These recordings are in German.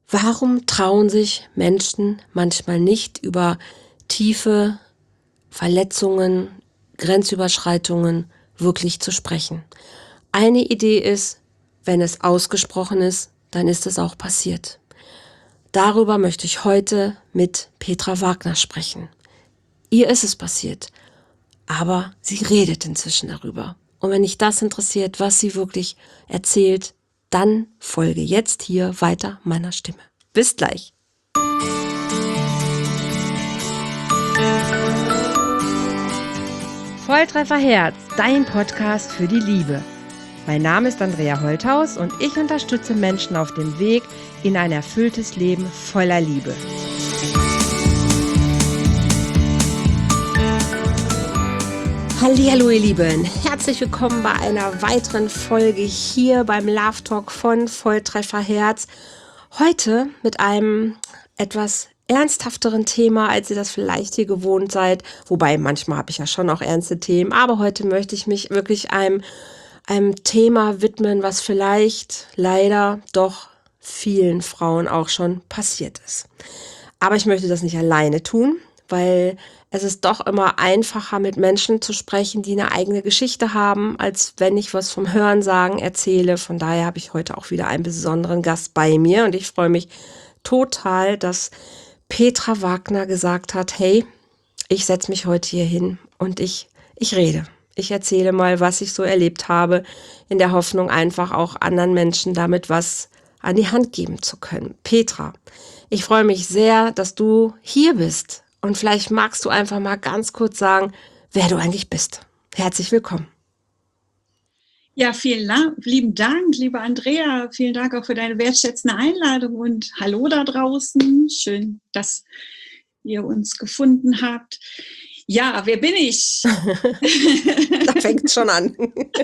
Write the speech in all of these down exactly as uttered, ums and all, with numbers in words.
Warum trauen sich Menschen manchmal nicht über tiefe Verletzungen, Grenzüberschreitungen wirklich zu sprechen? Eine Idee ist, wenn es ausgesprochen ist, dann ist es auch passiert. Darüber möchte ich heute mit Petra Wagner sprechen. Ihr ist es passiert, aber sie redet inzwischen darüber. Und wenn dich das interessiert, was sie wirklich erzählt, dann folge jetzt hier weiter meiner Stimme. Bis gleich. Volltreffer Herz, dein Podcast für die Liebe. Mein Name ist Andrea Holthaus und ich unterstütze Menschen auf dem Weg in ein erfülltes Leben voller Liebe. Hallihallo ihr Lieben, herzlich willkommen bei einer weiteren Folge hier beim Love Talk von Volltreffer Herz. Heute mit einem etwas ernsthafteren Thema, als ihr das vielleicht hier gewohnt seid. Wobei, manchmal habe ich ja schon auch ernste Themen, aber heute möchte ich mich wirklich einem, einem Thema widmen, was vielleicht leider doch vielen Frauen auch schon passiert ist. Aber ich möchte das nicht alleine tun, weil es ist doch immer einfacher, mit Menschen zu sprechen, die eine eigene Geschichte haben, als wenn ich was vom Hörensagen erzähle. Von daher habe ich heute auch wieder einen besonderen Gast bei mir und ich freue mich total, dass Petra Wagner gesagt hat, hey, ich setze mich heute hier hin und ich, ich rede. Ich erzähle mal, was ich so erlebt habe, in der Hoffnung, einfach auch anderen Menschen damit was an die Hand geben zu können. Petra, ich freue mich sehr, dass du hier bist. Und vielleicht magst du einfach mal ganz kurz sagen, wer du eigentlich bist. Herzlich willkommen. Ja, vielen Dank, lieben Dank, liebe Andrea. Vielen Dank auch für deine wertschätzende Einladung und hallo da draußen. Schön, dass ihr uns gefunden habt. Ja, wer bin ich? Da fängt es schon an.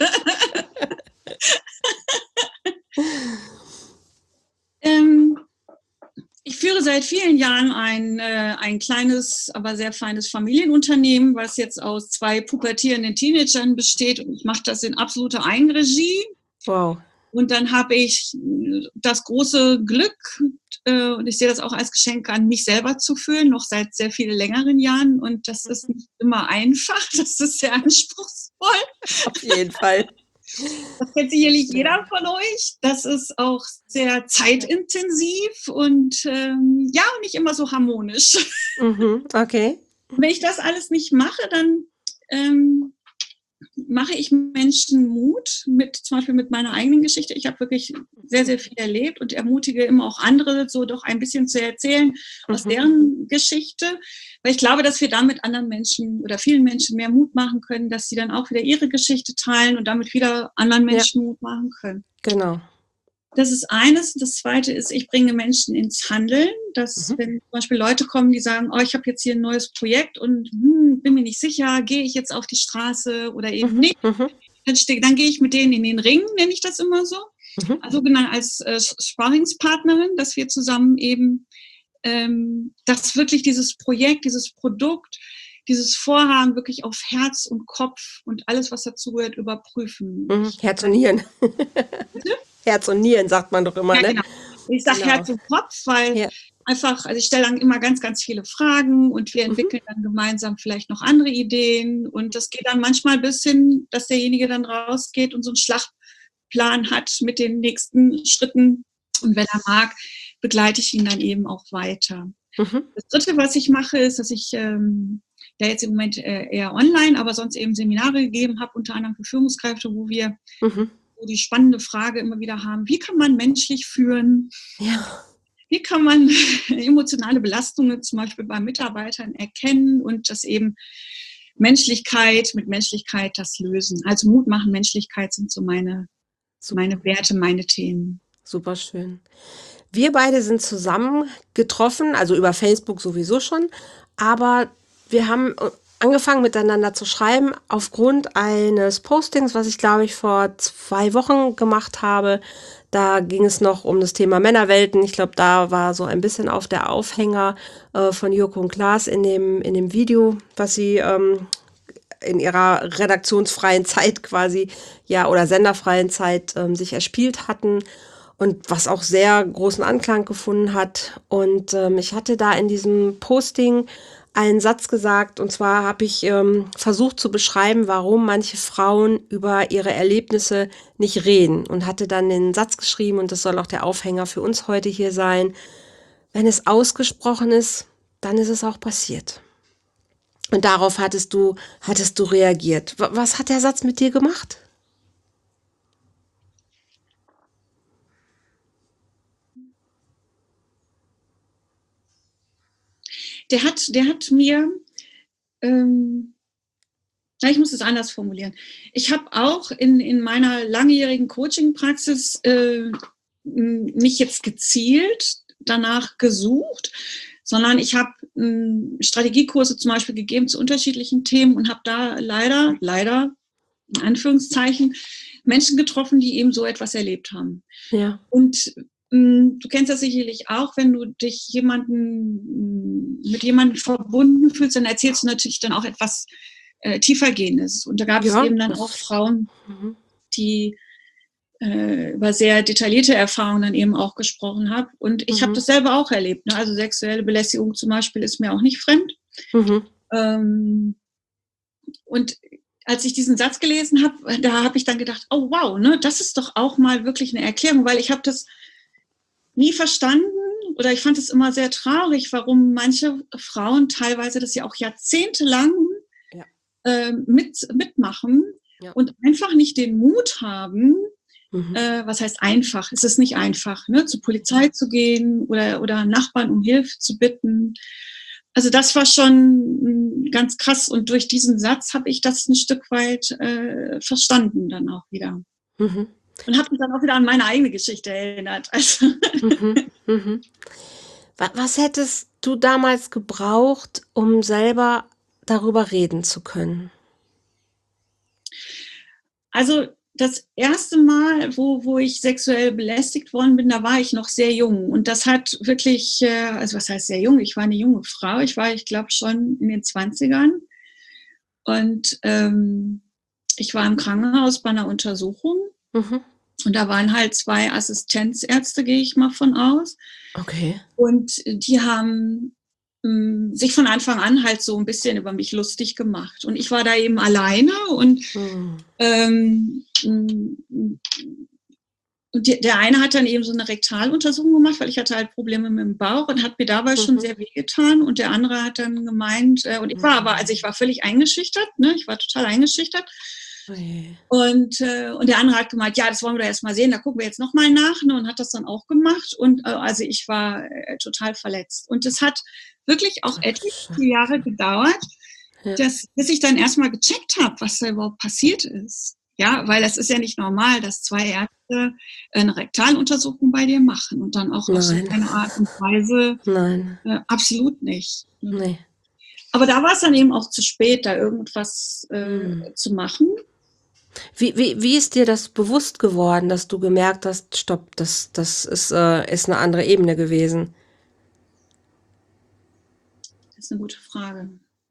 ähm, Ich führe seit vielen Jahren ein, äh, ein kleines, aber sehr feines Familienunternehmen, was jetzt aus zwei pubertierenden Teenagern besteht. Und ich mache das in absoluter Eigenregie. Wow. Und dann habe ich das große Glück, äh, und ich sehe das auch als Geschenk an, mich selber zu führen, noch seit sehr vielen längeren Jahren. Und das ist nicht immer einfach, das ist sehr anspruchsvoll. Auf jeden Fall. Das kennt sicherlich jeder von euch. Das ist auch sehr zeitintensiv und ähm, ja, nicht immer so harmonisch. Mhm, okay. Wenn ich das alles nicht mache, dann ähm, mache ich Menschen Mut, mit, zum Beispiel mit meiner eigenen Geschichte. Ich habe wirklich sehr, sehr viel erlebt und ermutige immer auch andere, so doch ein bisschen zu erzählen aus Mhm. deren Geschichte. Weil ich glaube, dass wir damit anderen Menschen oder vielen Menschen mehr Mut machen können, dass sie dann auch wieder ihre Geschichte teilen und damit wieder anderen Menschen ja. Mut machen können. Genau. Das ist eines. Das zweite ist, ich bringe Menschen ins Handeln. Dass, mhm. wenn zum Beispiel Leute kommen, die sagen, oh, ich habe jetzt hier ein neues Projekt und hm, bin mir nicht sicher, gehe ich jetzt auf die Straße oder eben Mhm. nicht. Mhm. Dann, stehe, dann gehe ich mit denen in den Ring, nenne ich das immer so. Mhm. Also genau als äh, Sparringspartnerin, dass wir zusammen eben ähm, dass wirklich dieses Projekt, dieses Produkt, dieses Vorhaben wirklich auf Herz und Kopf und alles, was dazugehört, überprüfen. Mhm. Herz und Nieren. Herz und Nieren sagt man doch immer, ja, ne? Genau. Ich sage genau. Herz und Kopf, weil ja. einfach, also ich stelle dann immer ganz, ganz viele Fragen und wir entwickeln mhm. dann gemeinsam vielleicht noch andere Ideen und das geht dann manchmal bis hin, dass derjenige dann rausgeht und so einen Schlachtplan hat mit den nächsten Schritten und wenn er mag, begleite ich ihn dann eben auch weiter. Mhm. Das Dritte, was ich mache, ist, dass ich ähm, ja jetzt im Moment äh, eher online, aber sonst eben Seminare gegeben habe, unter anderem für Führungskräfte, wo wir mhm. wo die spannende Frage immer wieder haben, wie kann man menschlich führen? Ja. Wie kann man emotionale Belastungen zum Beispiel bei Mitarbeitern erkennen und das eben Menschlichkeit mit Menschlichkeit das lösen? Also Mut machen, Menschlichkeit sind so meine, so meine Werte, meine Themen. Super schön. Wir beide sind zusammen getroffen, also über Facebook sowieso schon, aber wir haben angefangen miteinander zu schreiben aufgrund eines Postings, was ich glaube ich vor zwei Wochen gemacht habe. Da ging es noch um das Thema Männerwelten. Ich glaube, da war so ein bisschen auf der Aufhänger äh, von Joko und Klaas in dem, in dem Video, was sie ähm, in ihrer redaktionsfreien Zeit quasi, ja, oder senderfreien Zeit ähm, sich erspielt hatten. und was auch sehr großen Anklang gefunden hat. Und ähm, ich hatte da in diesem Posting einen Satz gesagt, und zwar habe ich ähm, versucht zu beschreiben, warum manche Frauen über ihre Erlebnisse nicht reden, und hatte dann den Satz geschrieben, und das soll auch der Aufhänger für uns heute hier sein: Wenn es ausgesprochen ist, dann ist es auch passiert. Und darauf hattest du, hattest du reagiert. W- Was hat der Satz mit dir gemacht? Der hat, der hat mir, ähm, na, ich muss es anders formulieren. Ich habe auch in, in meiner langjährigen Coaching-Praxis äh, nicht jetzt gezielt danach gesucht, sondern ich habe ähm, Strategiekurse zum Beispiel gegeben zu unterschiedlichen Themen und habe da leider, leider, in Anführungszeichen, Menschen getroffen, die eben so etwas erlebt haben. Ja. Und ähm, du kennst das sicherlich auch, wenn du dich jemanden, mit jemandem verbunden fühlst, dann erzählst du natürlich dann auch etwas äh, tiefergehendes. Und da gab Ja, es eben dann das- auch Frauen, Mhm. die äh, über sehr detaillierte Erfahrungen dann eben auch gesprochen haben. Und ich Mhm. habe das selber auch erlebt. Ne? Also sexuelle Belästigung zum Beispiel ist mir auch nicht fremd. Mhm. Ähm, und als ich diesen Satz gelesen habe, da habe ich dann gedacht, oh wow, ne, das ist doch auch mal wirklich eine Erklärung, weil ich habe das nie verstanden oder ich fand es immer sehr traurig, warum manche Frauen teilweise das ja auch jahrzehntelang Ja. äh, mit, mitmachen Ja. und einfach nicht den Mut haben, Mhm. äh, was heißt einfach? Es ist nicht einfach, ne, zur Polizei zu gehen oder, oder Nachbarn um Hilfe zu bitten. Also das war schon ganz krass und durch diesen Satz habe ich das ein Stück weit äh, verstanden dann auch wieder. Mhm. Und habe mich dann auch wieder an meine eigene Geschichte erinnert. Also Mhm. Mhm. Wa- Was hättest du damals gebraucht, um selber darüber reden zu können? Also das erste Mal, wo, wo ich sexuell belästigt worden bin, da war ich noch sehr jung. Und das hat wirklich, äh, also was heißt sehr jung? Ich war eine junge Frau. Ich war, ich glaube, schon in den Zwanzigern. Und ähm, ich war im Krankenhaus bei einer Untersuchung. Mhm. Und da waren halt zwei Assistenzärzte, gehe ich mal von aus. Okay. Und die haben mh, sich von Anfang an halt so ein bisschen über mich lustig gemacht. Und ich war da eben alleine und Mhm. ähm, mh, und die, der eine hat dann eben so eine Rektaluntersuchung gemacht, weil ich hatte halt Probleme mit dem Bauch und hat mir dabei schon Mhm. sehr wehgetan. Und der andere hat dann gemeint, äh, und ich war aber, also ich war völlig eingeschüchtert, ne? Ich war total eingeschüchtert. Okay. Und, äh, und der andere hat gemeint, ja, das wollen wir doch erst mal sehen, da gucken wir jetzt nochmal nach, ne, und hat das dann auch gemacht. Und äh, also ich war äh, total verletzt. Und es hat wirklich auch etliche Jahre gedauert, Ja. dass, bis ich dann erstmal gecheckt habe, was da überhaupt passiert ist. Ja, weil das ist ja nicht normal, dass zwei Ärzte eine Rektaluntersuchung bei dir machen und dann auch auf so Nein. eine Art und Weise Nein. äh, absolut nicht. Nee. Aber da war es dann eben auch zu spät, da irgendwas äh, Hm. zu machen. Wie, wie, wie ist dir das bewusst geworden, dass du gemerkt hast, stopp, das, das ist, äh, ist eine andere Ebene gewesen? Das ist eine gute Frage.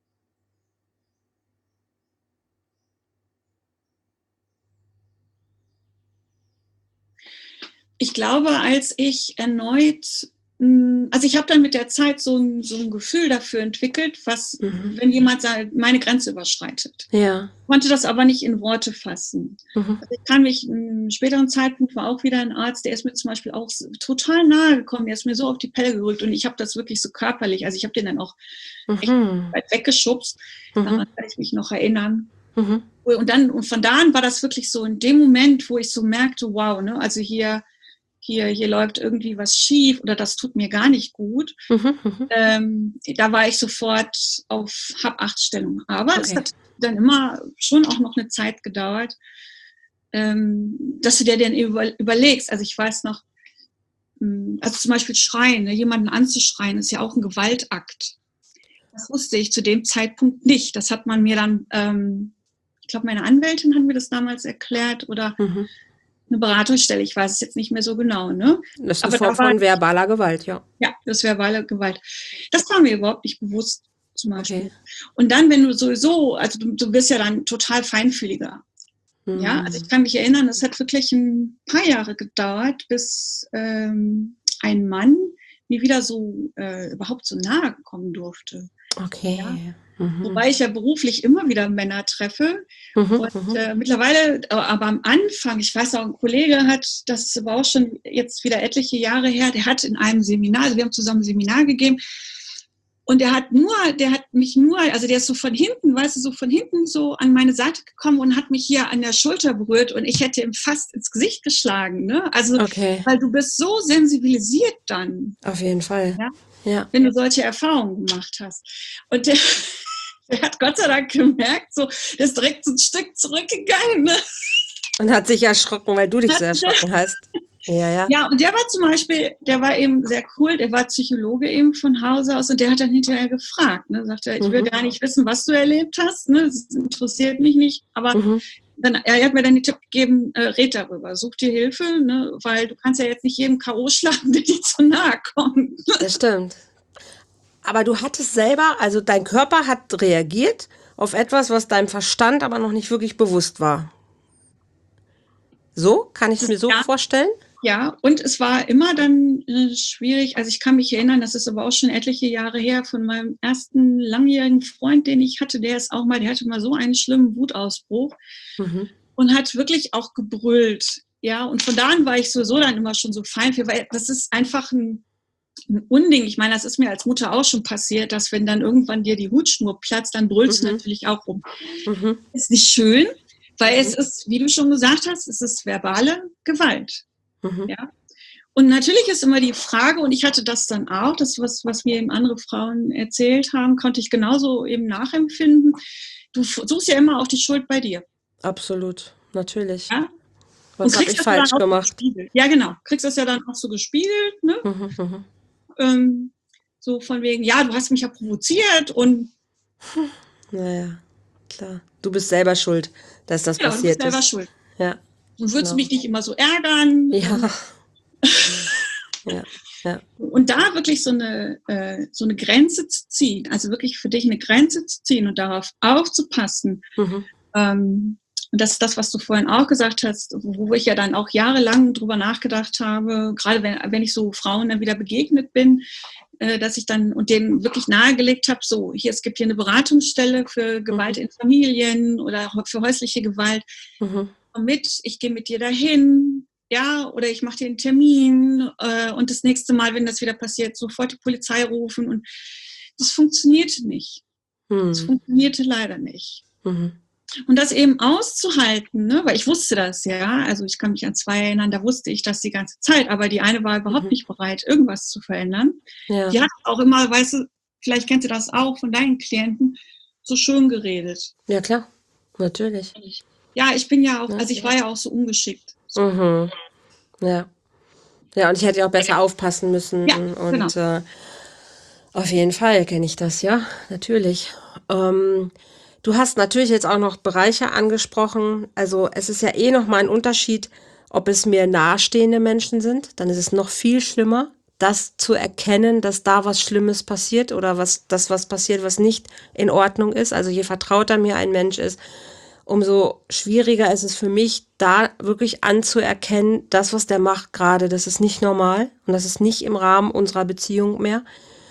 Ich glaube, als ich erneut, also ich habe dann mit der Zeit so ein, so ein Gefühl dafür entwickelt, was, Mhm. wenn jemand meine Grenze überschreitet. Ja. Ich konnte das aber nicht in Worte fassen. Mhm. Also ich kann mich, einem späteren Zeitpunkt war auch wieder ein Arzt, der ist mir zum Beispiel auch total nahe gekommen, der ist mir so auf die Pelle gerückt und ich habe das wirklich so körperlich, also ich habe den dann auch echt Mhm. weit weggeschubst, Mhm. daran kann ich mich noch erinnern. Mhm. Und dann, und von da an war das wirklich so in dem Moment, wo ich so merkte, wow, ne, also hier, hier, hier läuft irgendwie was schief oder das tut mir gar nicht gut. Mhm. Mhm. Ähm, da war ich sofort auf Hab-Acht-Stellung. Aber Okay. es hat dann immer schon auch noch eine Zeit gedauert, ähm, dass du dir dann über, überlegst. Also ich weiß noch, also zum Beispiel schreien, ne, jemanden anzuschreien, ist ja auch ein Gewaltakt. Das wusste ich zu dem Zeitpunkt nicht. Das hat man mir dann, ähm, ich glaube, meine Anwältin hat mir das damals erklärt oder Mhm. eine Beratungsstelle, ich weiß es jetzt nicht mehr so genau. Ne? Das ist Aber eine Form da war, von verbaler Gewalt, ja. ja, das verbale Gewalt. Das war mir überhaupt nicht bewusst, zum Beispiel. Okay. Und dann, wenn du sowieso, also du, du bist ja dann total feinfühliger. Mhm. Ja, also ich kann mich erinnern, es hat wirklich ein paar Jahre gedauert, bis ähm, ein Mann mir wieder so äh, überhaupt so nahe kommen durfte. Okay. Ja? Mhm. Wobei ich ja beruflich immer wieder Männer treffe. Mhm, und mhm. äh, mittlerweile, aber am Anfang, ich weiß auch, ein Kollege hat, das ist aber auch schon jetzt wieder etliche Jahre her, der hat in einem Seminar, also wir haben zusammen ein Seminar gegeben, und der hat nur, der hat mich nur, also der ist so von hinten, weißt du, so von hinten so an meine Seite gekommen und hat mich hier an der Schulter berührt und ich hätte ihm fast ins Gesicht geschlagen, ne? Also, Okay. weil du bist so sensibilisiert dann. Auf jeden Fall. Ja? Ja. Wenn du solche Erfahrungen gemacht hast. Und der, der hat Gott sei Dank gemerkt, so, der ist direkt so ein Stück zurückgegangen, ne? Und hat sich erschrocken, weil du dich so erschrocken hast. Ja, ja. Ja, und der war zum Beispiel, der war eben sehr cool, der war Psychologe eben von Hause aus und der hat dann hinterher gefragt, ne, sagt er, ich will Mhm. gar nicht wissen, was du erlebt hast, ne, das interessiert mich nicht, aber Mhm. dann, er hat mir dann den Tipp gegeben, äh, red darüber, such dir Hilfe, ne, weil du kannst ja jetzt nicht jedem K O schlagen, der dir zu nahe kommt. Das stimmt. Aber du hattest selber, also dein Körper hat reagiert auf etwas, was deinem Verstand aber noch nicht wirklich bewusst war. So? Kann ich es mir so Ja. vorstellen? Ja, und es war immer dann äh, schwierig, also ich kann mich erinnern, das ist aber auch schon etliche Jahre her, von meinem ersten langjährigen Freund, den ich hatte, der ist auch mal, der hatte mal so einen schlimmen Wutausbruch Mhm. und hat wirklich auch gebrüllt. Ja, und von da an war ich sowieso dann immer schon so fein für, weil das ist einfach ein, ein Unding. Ich meine, das ist mir als Mutter auch schon passiert, dass wenn dann irgendwann dir die Hutschnur platzt, dann brüllst Mhm. du natürlich auch rum. Mhm. Ist nicht schön, weil Mhm. es ist, wie du schon gesagt hast, es ist verbale Gewalt. Mhm. Ja. Und natürlich ist immer die Frage, und ich hatte das dann auch, das, was, was mir eben andere Frauen erzählt haben, konnte ich genauso eben nachempfinden. Du suchst ja immer auch die Schuld bei dir. Absolut, natürlich. Ja? Was habe ich falsch dann auch gemacht? So gespiegelt. Ja, genau. Kriegst das ja dann auch so gespiegelt, ne? Mhm. Mhm. Ähm, so von wegen, ja, du hast mich ja provoziert und Naja, klar. Du bist selber schuld, dass das ja, du bist passiert selber ist. schuld. Ja, Und würdest du genau. mich nicht immer so ärgern? Ja. Ja, ja. Und da wirklich so eine, äh, so eine Grenze zu ziehen, also wirklich für dich eine Grenze zu ziehen und darauf aufzupassen. Mhm. Ähm, und das ist das, was du vorhin auch gesagt hast, wo ich ja dann auch jahrelang drüber nachgedacht habe, gerade wenn, wenn ich so Frauen dann wieder begegnet bin, äh, dass ich dann und denen wirklich nahegelegt habe, so, hier, es gibt hier eine Beratungsstelle für Gewalt in Familien oder für häusliche Gewalt. Mhm. Komm mit, ich gehe mit dir dahin, ja, oder ich mache dir einen Termin äh, und das nächste Mal, wenn das wieder passiert, sofort die Polizei rufen. Und das funktionierte nicht. Mhm. Das funktionierte leider nicht. Mhm. Und das eben auszuhalten, ne? Weil ich wusste das, ja, also ich kann mich an zwei erinnern, da wusste ich das die ganze Zeit, aber die eine war überhaupt Mhm. nicht bereit, irgendwas zu verändern. Ja. Die hat auch immer, weißt du, vielleicht kennst du das auch von deinen Klienten, so schön geredet. Ja, klar, natürlich. Ja, ich bin ja auch, Ja. also ich war ja auch so ungeschickt. Mhm. Ja. Ja, und ich hätte ja auch besser aufpassen müssen. Ja, und genau. äh, auf jeden Fall kenne ich das, ja, natürlich. Ähm, du hast natürlich jetzt auch noch Bereiche angesprochen. Also es ist ja eh nochmal ein Unterschied, ob es mir nahestehende Menschen sind. Dann ist es noch viel schlimmer, das zu erkennen, dass da was Schlimmes passiert oder was das was passiert, was nicht in Ordnung ist. Also je vertrauter mir ein Mensch ist, umso schwieriger ist es für mich, da wirklich anzuerkennen, das, was der macht gerade, das ist nicht normal und das ist nicht im Rahmen unserer Beziehung mehr.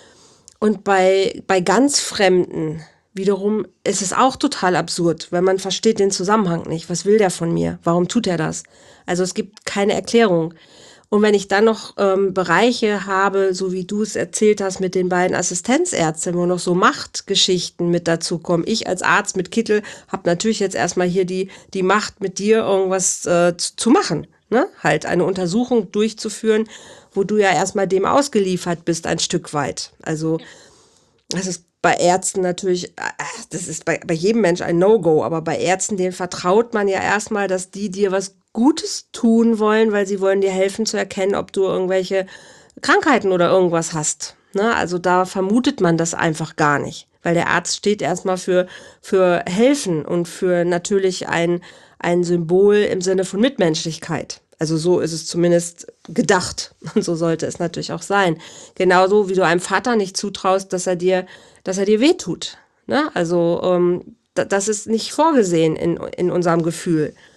Und bei, bei ganz Fremden wiederum ist es auch total absurd, weil man versteht den Zusammenhang nicht. Was will der von mir? Warum tut er das? Also es gibt keine Erklärung. Und wenn ich dann noch ähm, Bereiche habe, so wie du es erzählt hast mit den beiden Assistenzärzten, wo noch so Machtgeschichten mit dazu kommen. Ich als Arzt mit Kittel habe natürlich jetzt erstmal hier die, die Macht, mit dir irgendwas äh, zu, zu machen. Ne? Halt eine Untersuchung durchzuführen, wo du ja erstmal dem ausgeliefert bist, ein Stück weit. Also das ist bei Ärzten natürlich, das ist bei, bei jedem Mensch ein No-Go, aber bei Ärzten, denen vertraut man ja erstmal, dass die dir was Gutes tun wollen, weil sie wollen dir helfen zu erkennen, ob du irgendwelche Krankheiten oder irgendwas hast. Ne? Also da vermutet man das einfach gar nicht, weil der Arzt steht erstmal für, für helfen und für natürlich ein, ein Symbol im Sinne von Mitmenschlichkeit. Also so ist es zumindest gedacht und so sollte es natürlich auch sein. Genauso wie du einem Vater nicht zutraust, dass er dir, dass er dir wehtut. Ne? Also ähm, das ist nicht vorgesehen in, in unserem Gefühl.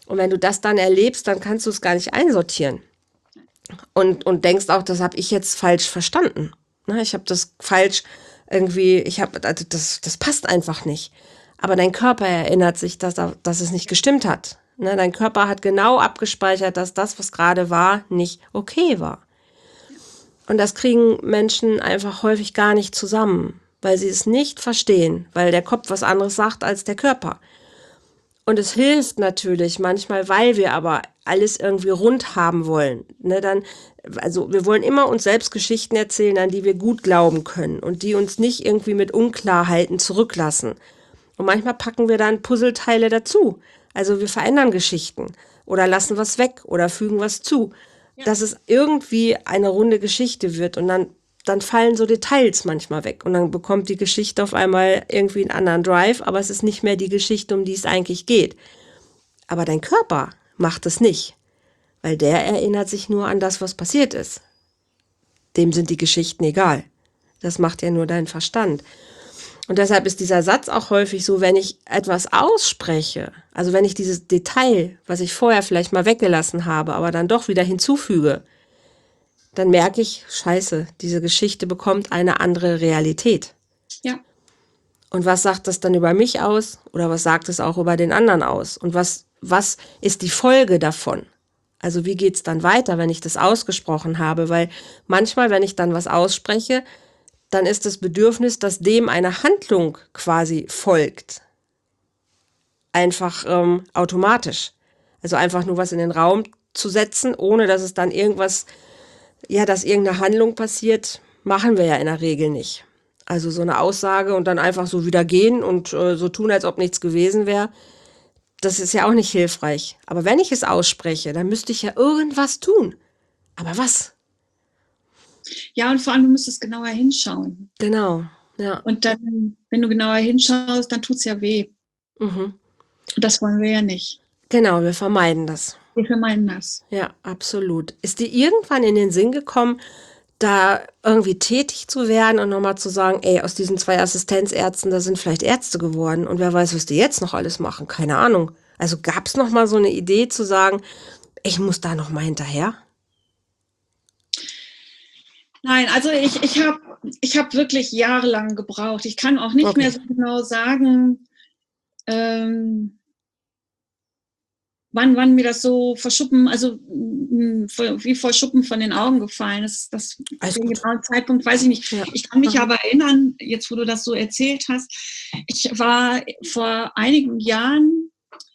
Und wenn du das dann erlebst, dann kannst du es gar nicht einsortieren. Und, und denkst auch, das habe ich jetzt falsch verstanden. Ne, ich habe das falsch irgendwie, ich habe, also das, das passt einfach nicht. Aber dein Körper erinnert sich, dass, er, dass es nicht gestimmt hat. Ne, dein Körper hat genau abgespeichert, dass das, was gerade war, nicht okay war. Und das kriegen Menschen einfach häufig gar nicht zusammen, weil sie es nicht verstehen, weil der Kopf was anderes sagt als der Körper. Und es hilft natürlich manchmal, weil wir aber alles irgendwie rund haben wollen. Ne, dann, also wir wollen immer uns selbst Geschichten erzählen, an die wir gut glauben können und die uns nicht irgendwie mit Unklarheiten zurücklassen. Und manchmal packen wir dann Puzzleteile dazu. Also wir verändern Geschichten oder lassen was weg oder fügen was zu, ja, dass es irgendwie eine runde Geschichte wird. Und dann, dann fallen so Details manchmal weg. Und dann bekommt die Geschichte auf einmal irgendwie einen anderen Drive, aber es ist nicht mehr die Geschichte, um die es eigentlich geht. Aber dein Körper macht es nicht, weil der erinnert sich nur an das, was passiert ist. Dem sind die Geschichten egal. Das macht ja nur dein Verstand. Und deshalb ist dieser Satz auch häufig so, wenn ich etwas ausspreche, also wenn ich dieses Detail, was ich vorher vielleicht mal weggelassen habe, aber dann doch wieder hinzufüge, dann merke ich, scheiße, diese Geschichte bekommt eine andere Realität. Ja. Und was sagt das dann über mich aus? Oder was sagt es auch über den anderen aus? Und was, was ist die Folge davon? Also wie geht's dann weiter, wenn ich das ausgesprochen habe? Weil manchmal, wenn ich dann was ausspreche, dann ist das Bedürfnis, dass dem eine Handlung quasi folgt. Einfach ähm, automatisch. Also einfach nur was in den Raum zu setzen, ohne dass es dann irgendwas, ja, dass irgendeine Handlung passiert, machen wir ja in der Regel nicht. Also so eine Aussage und dann einfach so wieder gehen und äh, so tun, als ob nichts gewesen wäre, das ist ja auch nicht hilfreich. Aber wenn ich es ausspreche, dann müsste ich ja irgendwas tun. Aber was? Ja, und vor allem, du müsstest genauer hinschauen. Genau, ja. Und dann, wenn du genauer hinschaust, dann tut es ja weh. Mhm. Und das wollen wir ja nicht. Genau, wir vermeiden das. Wir vermeiden das. Ja, absolut. Ist dir irgendwann in den Sinn gekommen, da irgendwie tätig zu werden und nochmal zu sagen, ey, aus diesen zwei Assistenzärzten, da sind vielleicht Ärzte geworden und wer weiß, was die jetzt noch alles machen, keine Ahnung. Also gab es nochmal so eine Idee zu sagen, ich muss da nochmal hinterher? Nein, also ich, ich habe ich hab wirklich jahrelang gebraucht. Ich kann auch nicht okay. mehr so genau sagen, ähm, wann, wann mir das so verschuppen, also wie vor Schuppen von den Augen gefallen ist. Das, den genauen Zeitpunkt weiß ich nicht. Ja. Ich kann mich Aha. aber erinnern, jetzt wo du das so erzählt hast, ich war vor einigen Jahren,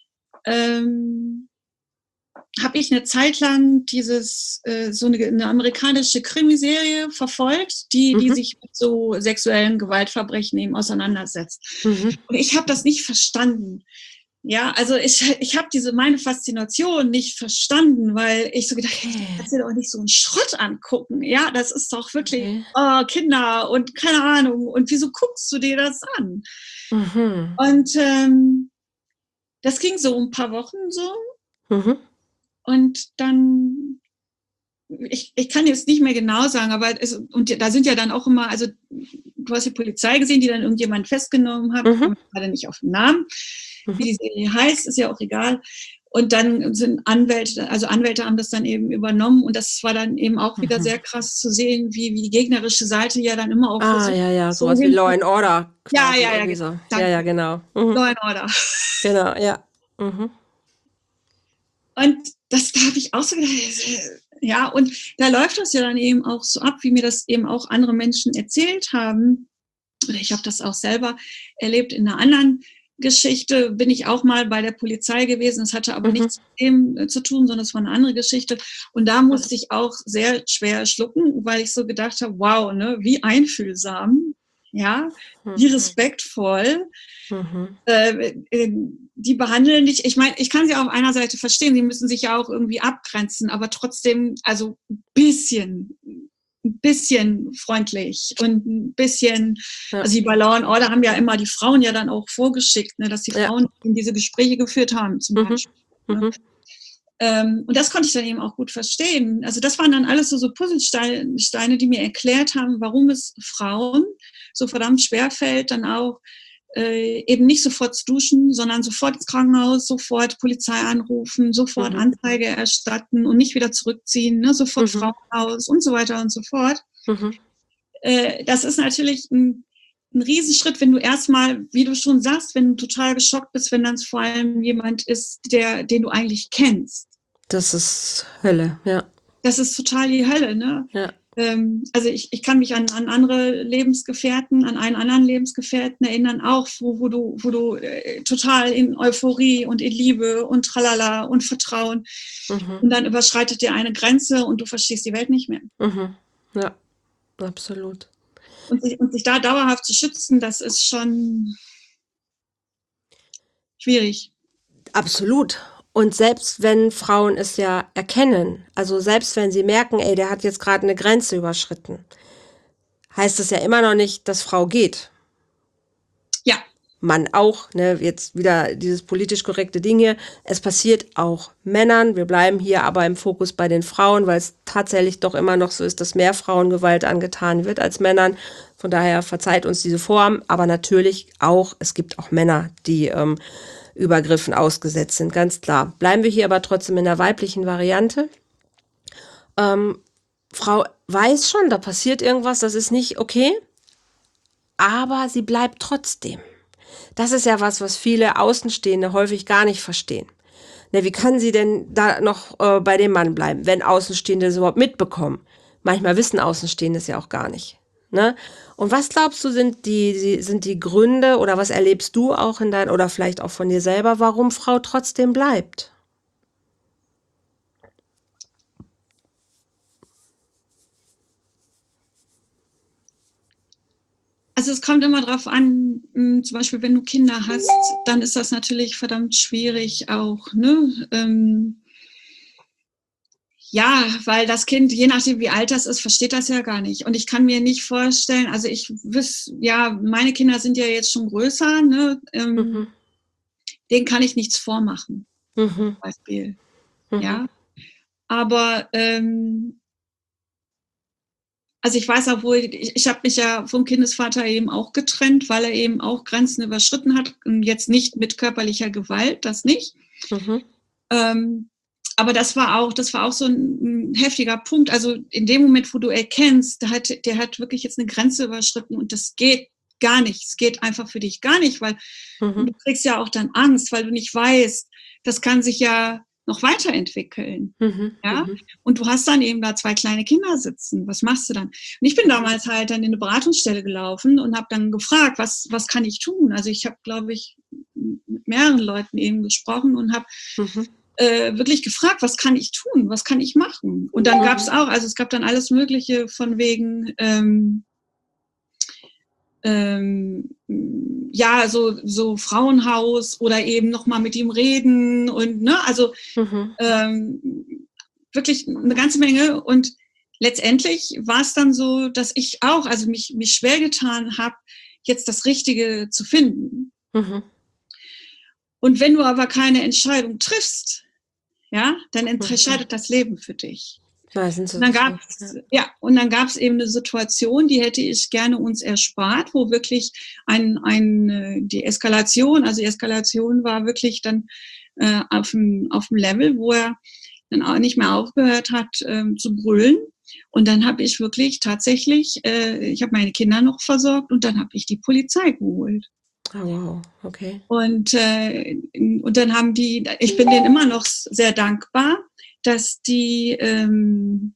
ähm, habe ich eine Zeit lang dieses äh, so eine, eine amerikanische Krimiserie verfolgt, die, mhm. die sich mit so sexuellen Gewaltverbrechen eben auseinandersetzt. Mhm. Und ich habe das nicht verstanden. Ja, also ich, ich habe diese meine Faszination nicht verstanden, weil ich so gedacht habe, hey, du kannst dir doch nicht so einen Schrott angucken. Ja, das ist doch wirklich okay. oh, Kinder und keine Ahnung. Und wieso guckst du dir das an? Mhm. Und ähm, das ging so ein paar Wochen so. Mhm. Und dann, ich, ich kann jetzt nicht mehr genau sagen, aber es, und da sind ja dann auch immer, also du hast die Polizei gesehen, die dann irgendjemanden festgenommen hat, mhm. gerade nicht auf den Namen, mhm. wie die Serie heißt, ist ja auch egal. Und dann sind Anwälte, also Anwälte haben das dann eben übernommen und das war dann eben auch wieder mhm. sehr krass zu sehen, wie, wie die gegnerische Seite ja dann immer auch Ah, versucht, ja, ja, sowas so wie Law and Order. Ja, ja, ja, so. ja, ja, genau. Mhm. Law and Order. Genau, ja. Mhm. Und das, da habe ich auch so gedacht, ja, und da läuft das ja dann eben auch so ab, wie mir das eben auch andere Menschen erzählt haben. Oder ich habe das auch selber erlebt in einer anderen Geschichte, bin ich auch mal bei der Polizei gewesen. Das hatte aber mhm. nichts mit dem zu tun, sondern es war eine andere Geschichte. Und da musste ich auch sehr schwer schlucken, weil ich so gedacht habe, wow, ne, wie einfühlsam, ja, mhm. wie respektvoll. Mhm. Äh, äh, die behandeln dich, ich meine, ich kann sie auf einer Seite verstehen, sie müssen sich ja auch irgendwie abgrenzen, aber trotzdem, also ein bisschen, ein bisschen freundlich und ein bisschen, ja. also die bei Law and Order haben ja immer die Frauen ja dann auch vorgeschickt, ne, dass die ja. Frauen in diese Gespräche geführt haben, zum mhm. Beispiel. Mhm. Ne? Ähm, und das konnte ich dann eben auch gut verstehen. Also das waren dann alles so, so Puzzlesteine, die mir erklärt haben, warum es Frauen so verdammt schwer fällt, dann auch äh, eben nicht sofort zu duschen, sondern sofort ins Krankenhaus, sofort Polizei anrufen, sofort Mhm. Anzeige erstatten und nicht wieder zurückziehen, ne? Sofort Mhm. Frauenhaus und so weiter und so fort. Mhm. Äh, das ist natürlich ein, ein Riesenschritt, wenn du erstmal, wie du schon sagst, wenn du total geschockt bist, wenn dann vor allem jemand ist, der, den du eigentlich kennst. Das ist Hölle, ja. Das ist total die Hölle, ne? Ja. Ähm, also ich, ich kann mich an, an andere Lebensgefährten, an einen anderen Lebensgefährten erinnern, auch wo, wo du, wo du äh, total in Euphorie und in Liebe und tralala und Vertrauen Mhm. und dann überschreitet dir eine Grenze und du verstehst die Welt nicht mehr. Mhm. Ja, absolut. Und sich, und sich da dauerhaft zu schützen, das ist schon schwierig. Absolut. Und selbst wenn Frauen es ja erkennen, also selbst wenn sie merken, ey, der hat jetzt gerade eine Grenze überschritten, heißt es ja immer noch nicht, dass Frau geht. Ja. Mann auch, ne, jetzt wieder dieses politisch korrekte Ding hier. Es passiert auch Männern. Wir bleiben hier aber im Fokus bei den Frauen, weil es tatsächlich doch immer noch so ist, dass mehr Frauengewalt angetan wird als Männern. Von daher verzeiht uns diese Form. Aber natürlich auch, es gibt auch Männer, die ähm, Übergriffen ausgesetzt sind, ganz klar. Bleiben wir hier aber trotzdem in der weiblichen Variante. Ähm, Frau weiß schon, da passiert irgendwas, das ist nicht okay, aber sie bleibt trotzdem. Das ist ja was, was viele Außenstehende häufig gar nicht verstehen. Ne, wie kann sie denn da noch äh, bei dem Mann bleiben, wenn Außenstehende es überhaupt mitbekommen? Manchmal wissen Außenstehende es ja auch gar nicht. Ne? Und was glaubst du, sind die, sind die Gründe oder was erlebst du auch in dein, oder vielleicht auch von dir selber, warum Frau trotzdem bleibt? Also es kommt immer drauf an, zum Beispiel, wenn du Kinder hast, dann ist das natürlich verdammt schwierig auch, ne? Ähm, ja, weil das Kind, je nachdem wie alt das ist, versteht das ja gar nicht. Und ich kann mir nicht vorstellen, also ich wiss, ja, meine Kinder sind ja jetzt schon größer, ne? Ähm, Mhm. Denen kann ich nichts vormachen, Mhm. zum Beispiel. Mhm. Ja. Aber ähm, also ich weiß auch wohl, ich, ich habe mich ja vom Kindesvater eben auch getrennt, weil er eben auch Grenzen überschritten hat. Und jetzt nicht mit körperlicher Gewalt, das nicht. Mhm. Ähm, aber das war auch, das war auch so ein, ein heftiger Punkt. Also in dem Moment, wo du erkennst, der hat, der hat wirklich jetzt eine Grenze überschritten und das geht gar nicht. Es geht einfach für dich gar nicht, weil Mhm. du kriegst ja auch dann Angst, weil du nicht weißt, das kann sich ja noch weiterentwickeln. Mhm. Ja? Mhm. Und du hast dann eben da zwei kleine Kinder sitzen. Was machst du dann? Und ich bin damals halt dann in eine Beratungsstelle gelaufen und habe dann gefragt, was, was kann ich tun? Also ich habe, glaube ich, mit mehreren Leuten eben gesprochen und habe Mhm. äh, wirklich gefragt, was kann ich tun? Was kann ich machen? Und dann Mhm. gab es auch, also es gab dann alles Mögliche von wegen, ähm, ähm, ja, so, so Frauenhaus oder eben nochmal mit ihm reden und, ne, also Mhm. ähm, wirklich eine ganze Menge. Und letztendlich war es dann so, dass ich auch, also mich, mich schwer getan habe, jetzt das Richtige zu finden. Mhm. Und wenn du aber keine Entscheidung triffst, ja, dann entscheidet das Leben für dich. Meistens Und dann ist es so. gab's, ja, und dann gab es eben eine Situation, die hätte ich gerne uns erspart, wo wirklich ein, ein, die Eskalation, also die Eskalation war wirklich dann äh, auf dem, auf dem Level, wo er dann auch nicht mehr aufgehört hat ähm, zu brüllen. Und dann habe ich wirklich tatsächlich, äh, ich habe meine Kinder noch versorgt und dann habe ich die Polizei geholt. Oh, wow, okay. Und, äh, und dann haben die, ich bin denen immer noch sehr dankbar, dass die, ähm,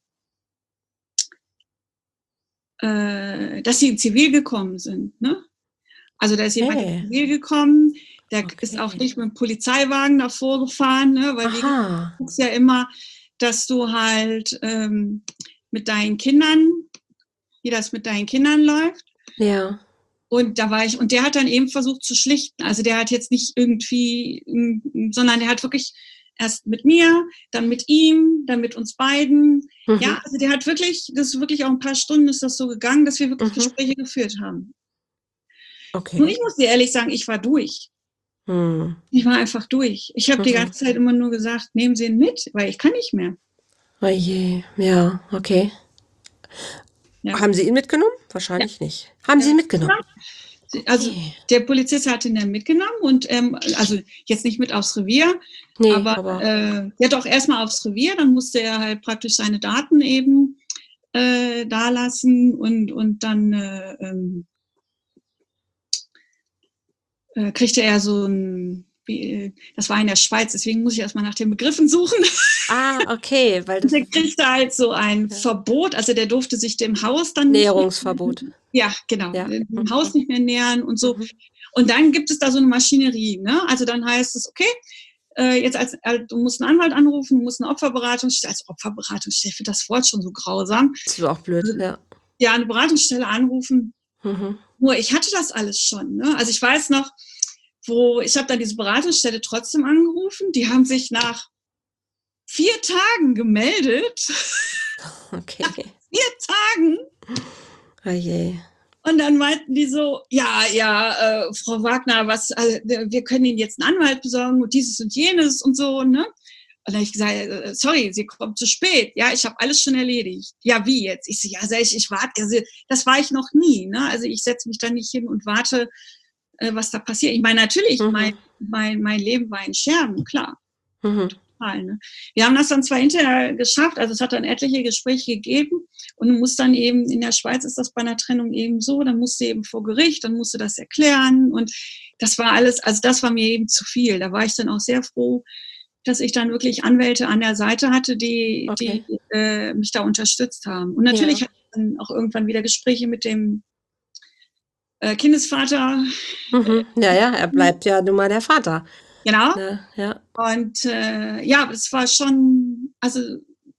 äh, dass sie in Zivil gekommen sind. Ne? Also da ist jemand Hey. in Zivil gekommen, der Okay. ist auch nicht mit dem Polizeiwagen davor gefahren, ne? Weil wie gesagt, du guckst ja immer, dass du halt ähm, mit deinen Kindern, wie das mit deinen Kindern läuft. Ja. Und da war ich, und der hat dann eben versucht zu schlichten. Also der hat jetzt nicht irgendwie, sondern der hat wirklich erst mit mir, dann mit ihm, dann mit uns beiden. Mhm. Ja, also der hat wirklich, das ist wirklich auch ein paar Stunden ist das so gegangen, dass wir wirklich Mhm. Gespräche geführt haben. Okay. Und ich muss dir ehrlich sagen, ich war durch. Hm. Ich war einfach durch. Ich habe Mhm. die ganze Zeit immer nur gesagt, nehmen Sie ihn mit, weil ich kann nicht mehr. Oh je, ja, okay. Ja. Haben Sie ihn mitgenommen? Wahrscheinlich Ja. nicht. Haben Ja. Sie ihn mitgenommen? Also der Polizist hat ihn dann mitgenommen und ähm, also jetzt nicht mit aufs Revier, Nee, aber, aber äh, ja doch erstmal aufs Revier, dann musste er halt praktisch seine Daten eben äh, da lassen und, und dann äh, ähm, äh, kriegte er so ein, wie, das war in der Schweiz, deswegen muss ich erstmal nach den Begriffen suchen. Ah, okay, weil das der kriegte halt so ein Ja. Verbot, also der durfte sich dem Haus dann Näherungsverbot. Nicht, ja, genau, Ja. dem Mhm. Haus nicht mehr nähern und so. Mhm. Und dann gibt es da so eine Maschinerie, ne? Also dann heißt es, okay, äh, jetzt als, äh, du musst einen Anwalt anrufen, du musst eine Opferberatungsstelle, als Opferberatungsstelle, ich finde das Wort schon so grausam. Das ist auch blöd, Also, ja. Ja, eine Beratungsstelle anrufen. Mhm. Nur ich hatte das alles schon, ne? Also ich weiß noch, wo, ich habe dann diese Beratungsstelle trotzdem angerufen, die haben sich nach vier Tagen gemeldet. Okay. Nach vier Tagen. Oh je. Und dann meinten die so, ja, ja, äh, Frau Wagner, was, äh, wir können Ihnen jetzt einen Anwalt besorgen und dieses und jenes und so, ne? Und dann habe ich gesagt, äh, sorry, Sie kommen zu spät. Ja, ich habe alles schon erledigt. Ja, wie jetzt? Ich so, ja, sag ich, ich warte, also, das war ich noch nie, ne? Also ich setze mich da nicht hin und warte, äh, was da passiert. Ich meine, natürlich, Mhm. mein, mein, mein Leben war in Scherben, klar. Mhm. Ne? Wir haben das dann zwar hinterher geschafft, also es hat dann etliche Gespräche gegeben und du musst dann eben, in der Schweiz ist das bei einer Trennung eben so, dann musst du eben vor Gericht, dann musst du das erklären und das war alles, also das war mir eben zu viel. Da war ich dann auch sehr froh, dass ich dann wirklich Anwälte an der Seite hatte, die, Okay. die äh, mich da unterstützt haben. Und natürlich Ja. hatte ich dann auch irgendwann wieder Gespräche mit dem äh, Kindesvater. Mhm. Ja, ja, er bleibt ja nun mal der Vater. Genau. Ne? Ja. Und äh, ja, es war schon, also,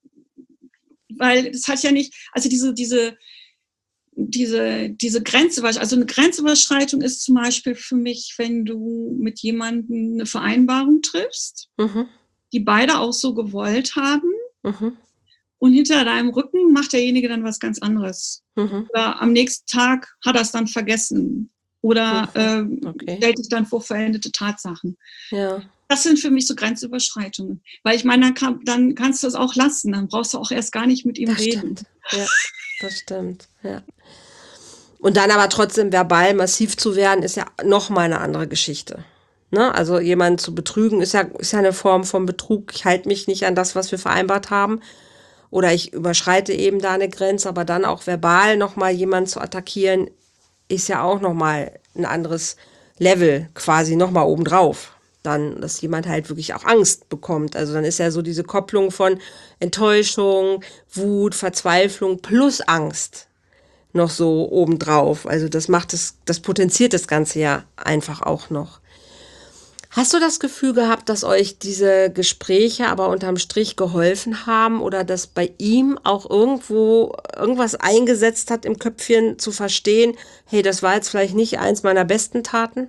weil das hat ja nicht, also diese, diese, diese, diese Grenze, also eine Grenzüberschreitung ist zum Beispiel für mich, wenn du mit jemandem eine Vereinbarung triffst, Mhm. die beide auch so gewollt haben Mhm. und hinter deinem Rücken macht derjenige dann was ganz anderes. Mhm. Oder am nächsten Tag hat er es dann vergessen oder Mhm. äh, Okay. stellt sich dann vor veränderte Tatsachen. Ja. Das sind für mich so Grenzüberschreitungen. Weil ich meine, dann, kann, dann kannst du es auch lassen. Dann brauchst du auch erst gar nicht mit ihm Das reden. stimmt. Ja, das stimmt. Ja. Und dann aber trotzdem verbal massiv zu werden, ist ja noch mal eine andere Geschichte. Ne? Also jemanden zu betrügen, ist ja, ist ja eine Form von Betrug. Ich halte mich nicht an das, was wir vereinbart haben. Oder ich überschreite eben da eine Grenze, aber dann auch verbal noch mal jemanden zu attackieren, ist ja auch noch mal ein anderes Level quasi noch mal obendrauf. Dann, dass jemand halt wirklich auch Angst bekommt. Also dann ist ja so diese Kopplung von Enttäuschung, Wut, Verzweiflung plus Angst noch so obendrauf. Also das macht es, das potenziert das Ganze ja einfach auch noch. Hast du das Gefühl gehabt, dass euch diese Gespräche aber unterm Strich geholfen haben oder dass bei ihm auch irgendwo irgendwas eingesetzt hat im Köpfchen zu verstehen, hey, das war jetzt vielleicht nicht eins meiner besten Taten?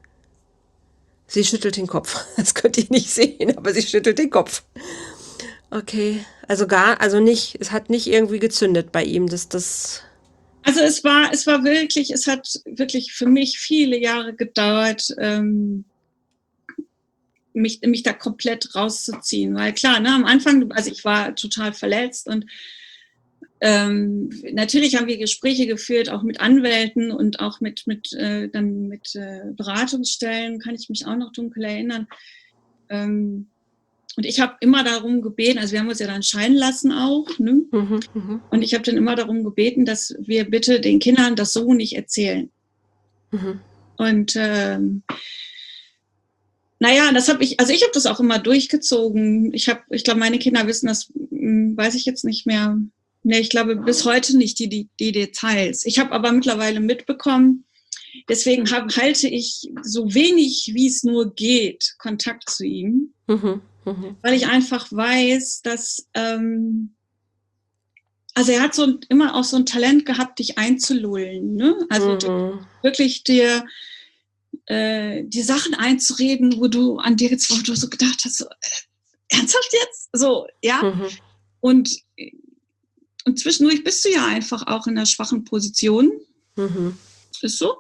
Sie schüttelt den Kopf. Das könnt ihr nicht sehen, aber sie schüttelt den Kopf. Okay, also gar, also nicht, es hat nicht irgendwie gezündet bei ihm, dass das... Also es war, es war wirklich, es hat wirklich für mich viele Jahre gedauert, ähm, mich, mich da komplett rauszuziehen. Weil klar, ne, am Anfang, also ich war total verletzt und ähm, natürlich haben wir Gespräche geführt, auch mit Anwälten und auch mit, mit, äh, dann mit äh, Beratungsstellen, kann ich mich auch noch dunkel erinnern. Ähm, und ich habe immer darum gebeten, also wir haben uns ja dann scheiden lassen auch, ne? Mhm, mhm. Und ich habe dann immer darum gebeten, dass wir bitte den Kindern das so nicht erzählen. Mhm. Und ähm, naja, das habe ich, also ich habe das auch immer durchgezogen. Ich habe, ich glaube, meine Kinder wissen das, hm, weiß ich jetzt nicht mehr. Nee, ich glaube bis heute nicht die, die, die Details. Ich habe aber mittlerweile mitbekommen, deswegen hab, halte ich so wenig, wie es nur geht, Kontakt zu ihm. Mhm, mhm. Weil ich einfach weiß, dass, ähm, also er hat so immer auch so ein Talent gehabt, dich einzulullen, ne? Also Mhm. wirklich dir äh, die Sachen einzureden, wo du an dir jetzt, wo du so gedacht hast, so, äh, ernsthaft jetzt? So, ja. Mhm. Und, und zwischendurch bist du ja einfach auch in einer schwachen Position. Mhm. Ist so.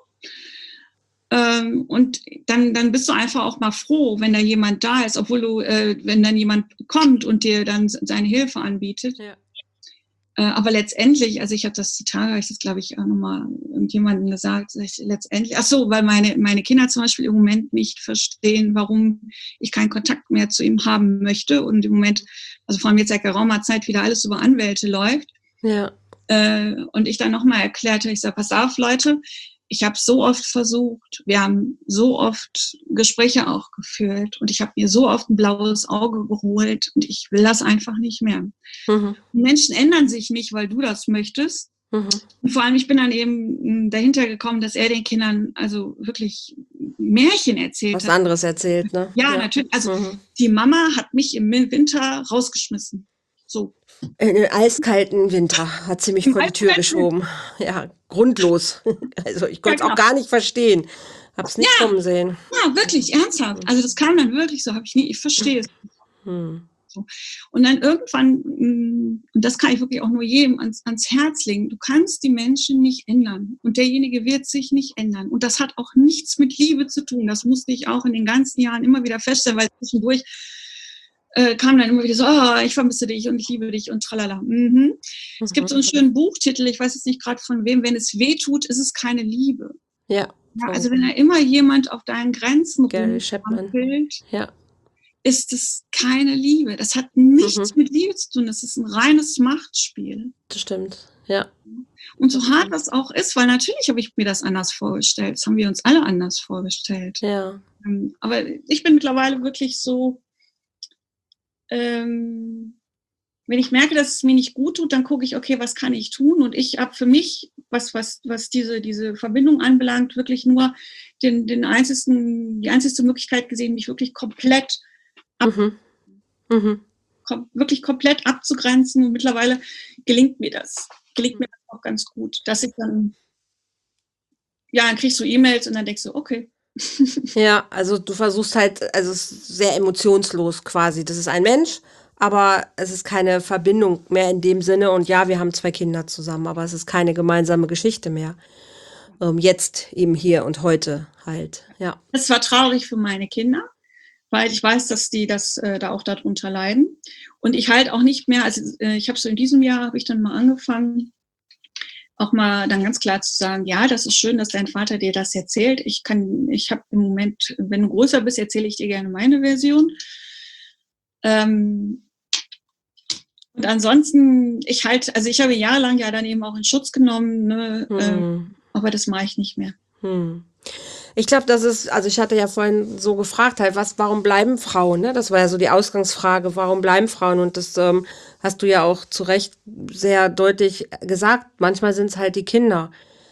Ähm, und dann, dann bist du einfach auch mal froh, wenn da jemand da ist, obwohl du, äh, wenn dann jemand kommt und dir dann seine Hilfe anbietet. Ja. Äh, aber letztendlich, also ich habe das total, habe ich das glaube ich auch nochmal irgendjemandem gesagt, ich letztendlich, ach so, weil meine, meine Kinder zum Beispiel im Moment nicht verstehen, warum ich keinen Kontakt mehr zu ihm haben möchte und im Moment, also vor allem jetzt seit geraumer Zeit wieder alles über Anwälte läuft. Ja. Äh, und ich dann nochmal erklärte, ich sage, pass auf Leute, ich habe so oft versucht, wir haben so oft Gespräche auch geführt und ich habe mir so oft ein blaues Auge geholt und ich will das einfach nicht mehr. Mhm. Menschen ändern sich nicht, weil du das möchtest. Mhm. Und vor allem, ich bin dann eben dahinter gekommen, dass er den Kindern also wirklich Märchen erzählt Was hat. Was anderes erzählt, ne? Ja, ja. Natürlich. Also mhm. die Mama hat mich im Winter rausgeschmissen. So. In den eiskalten Winter hat sie mich Im vor die Tür geschoben. Ja, grundlos. Also ich konnte es ja, auch gar nicht verstehen. Hab's nicht ja, kommen sehen. Ja, wirklich, ernsthaft. Also das kam dann wirklich so, habe ich nie, ich verstehe es. Hm. So. Und dann irgendwann, und das kann ich wirklich auch nur jedem ans, ans Herz legen, du kannst die Menschen nicht ändern. Und derjenige wird sich nicht ändern. Und das hat auch nichts mit Liebe zu tun. Das musste ich auch in den ganzen Jahren immer wieder feststellen, weil zwischendurch Äh, kam dann immer wieder so, oh, ich vermisse dich und ich liebe dich und tralala. Mhm. Mhm. Es gibt so einen schönen Buchtitel, ich weiß jetzt nicht gerade von wem, wenn es weh tut, ist es keine Liebe. Ja. Ja, also wenn da immer jemand auf deinen Grenzen rumtrampelt, ja. ist es keine Liebe. Das hat nichts mhm. mit Liebe zu tun, das ist ein reines Machtspiel. Das stimmt, ja. Und so hart das auch ist, weil natürlich habe ich mir das anders vorgestellt, das haben wir uns alle anders vorgestellt. Ja. Aber ich bin mittlerweile wirklich so, Ähm, wenn ich merke, dass es mir nicht gut tut, dann gucke ich, okay, was kann ich tun? Und ich habe für mich, was, was, was diese, diese Verbindung anbelangt, wirklich nur den, den einzigsten, die einzigste Möglichkeit gesehen, mich wirklich komplett ab, mhm. Mhm. kom- wirklich komplett abzugrenzen. Und mittlerweile gelingt mir das. Gelingt mir das auch ganz gut, dass ich dann, ja, dann kriegst du E-Mails und dann denkst du, okay. Ja, also du versuchst halt, also es ist sehr emotionslos quasi. Das ist ein Mensch, aber es ist keine Verbindung mehr in dem Sinne. Und ja, wir haben zwei Kinder zusammen, aber es ist keine gemeinsame Geschichte mehr. Ähm, jetzt eben hier und heute halt, ja. Das war traurig für meine Kinder, weil ich weiß, dass die das äh, da auch darunter leiden. Und ich halt auch nicht mehr, also äh, ich habe so in diesem Jahr, habe ich dann mal angefangen, auch mal dann ganz klar zu sagen, ja, das ist schön, dass dein Vater dir das erzählt. Ich kann, ich habe im Moment, wenn du größer bist, erzähle ich dir gerne meine Version. Ähm, und ansonsten, ich halt, also ich habe jahrelang ja dann eben auch in Schutz genommen, ne, hm. ähm, aber das mache ich nicht mehr. Hm. Ich glaube, das ist, also ich hatte ja vorhin so gefragt, halt, was, warum bleiben Frauen, ne? Das war ja so die Ausgangsfrage, warum bleiben Frauen? Und das ähm, hast du ja auch zu Recht sehr deutlich gesagt. Manchmal sind es halt die Kinder.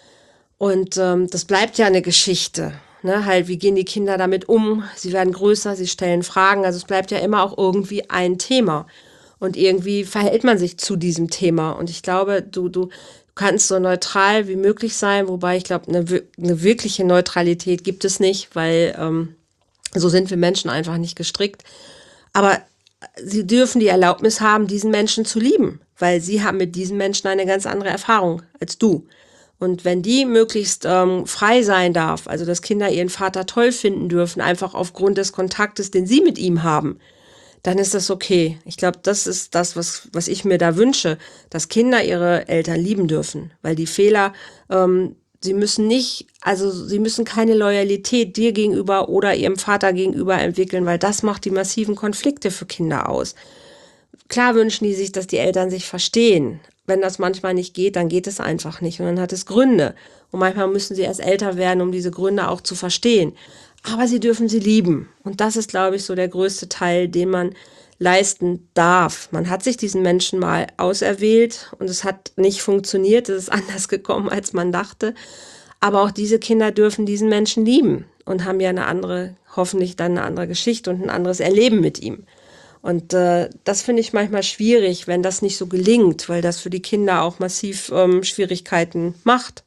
Und ähm, das bleibt ja eine Geschichte, ne? Halt, wie gehen die Kinder damit um? Sie werden größer, sie stellen Fragen. Also es bleibt ja immer auch irgendwie ein Thema. Und irgendwie verhält man sich zu diesem Thema. Und ich glaube, du, du, Du kannst so neutral wie möglich sein, wobei ich glaube, eine, eine wirkliche Neutralität gibt es nicht, weil ähm, so sind wir Menschen einfach nicht gestrickt. Aber sie dürfen die Erlaubnis haben, diesen Menschen zu lieben, weil sie haben mit diesen Menschen eine ganz andere Erfahrung als du. Und wenn die möglichst ähm, frei sein darf, also dass Kinder ihren Vater toll finden dürfen, einfach aufgrund des Kontaktes, den sie mit ihm haben, dann ist das okay. Ich glaube, das ist das, was, was ich mir da wünsche, dass Kinder ihre Eltern lieben dürfen, weil die Fehler, ähm, sie müssen nicht, also sie müssen keine Loyalität dir gegenüber oder ihrem Vater gegenüber entwickeln, weil das macht die massiven Konflikte für Kinder aus. Klar wünschen die sich, dass die Eltern sich verstehen. Wenn das manchmal nicht geht, dann geht es einfach nicht und dann hat es Gründe. Und manchmal müssen sie erst älter werden, um diese Gründe auch zu verstehen. Aber sie dürfen sie lieben. Und das ist, glaube ich, so der größte Teil, den man leisten darf. Man hat sich diesen Menschen mal auserwählt und es hat nicht funktioniert. Es ist anders gekommen, als man dachte. Aber auch diese Kinder dürfen diesen Menschen lieben und haben ja eine andere, hoffentlich dann eine andere Geschichte und ein anderes Erleben mit ihm. Und äh, das finde ich manchmal schwierig, wenn das nicht so gelingt, weil das für die Kinder auch massiv ähm, Schwierigkeiten macht.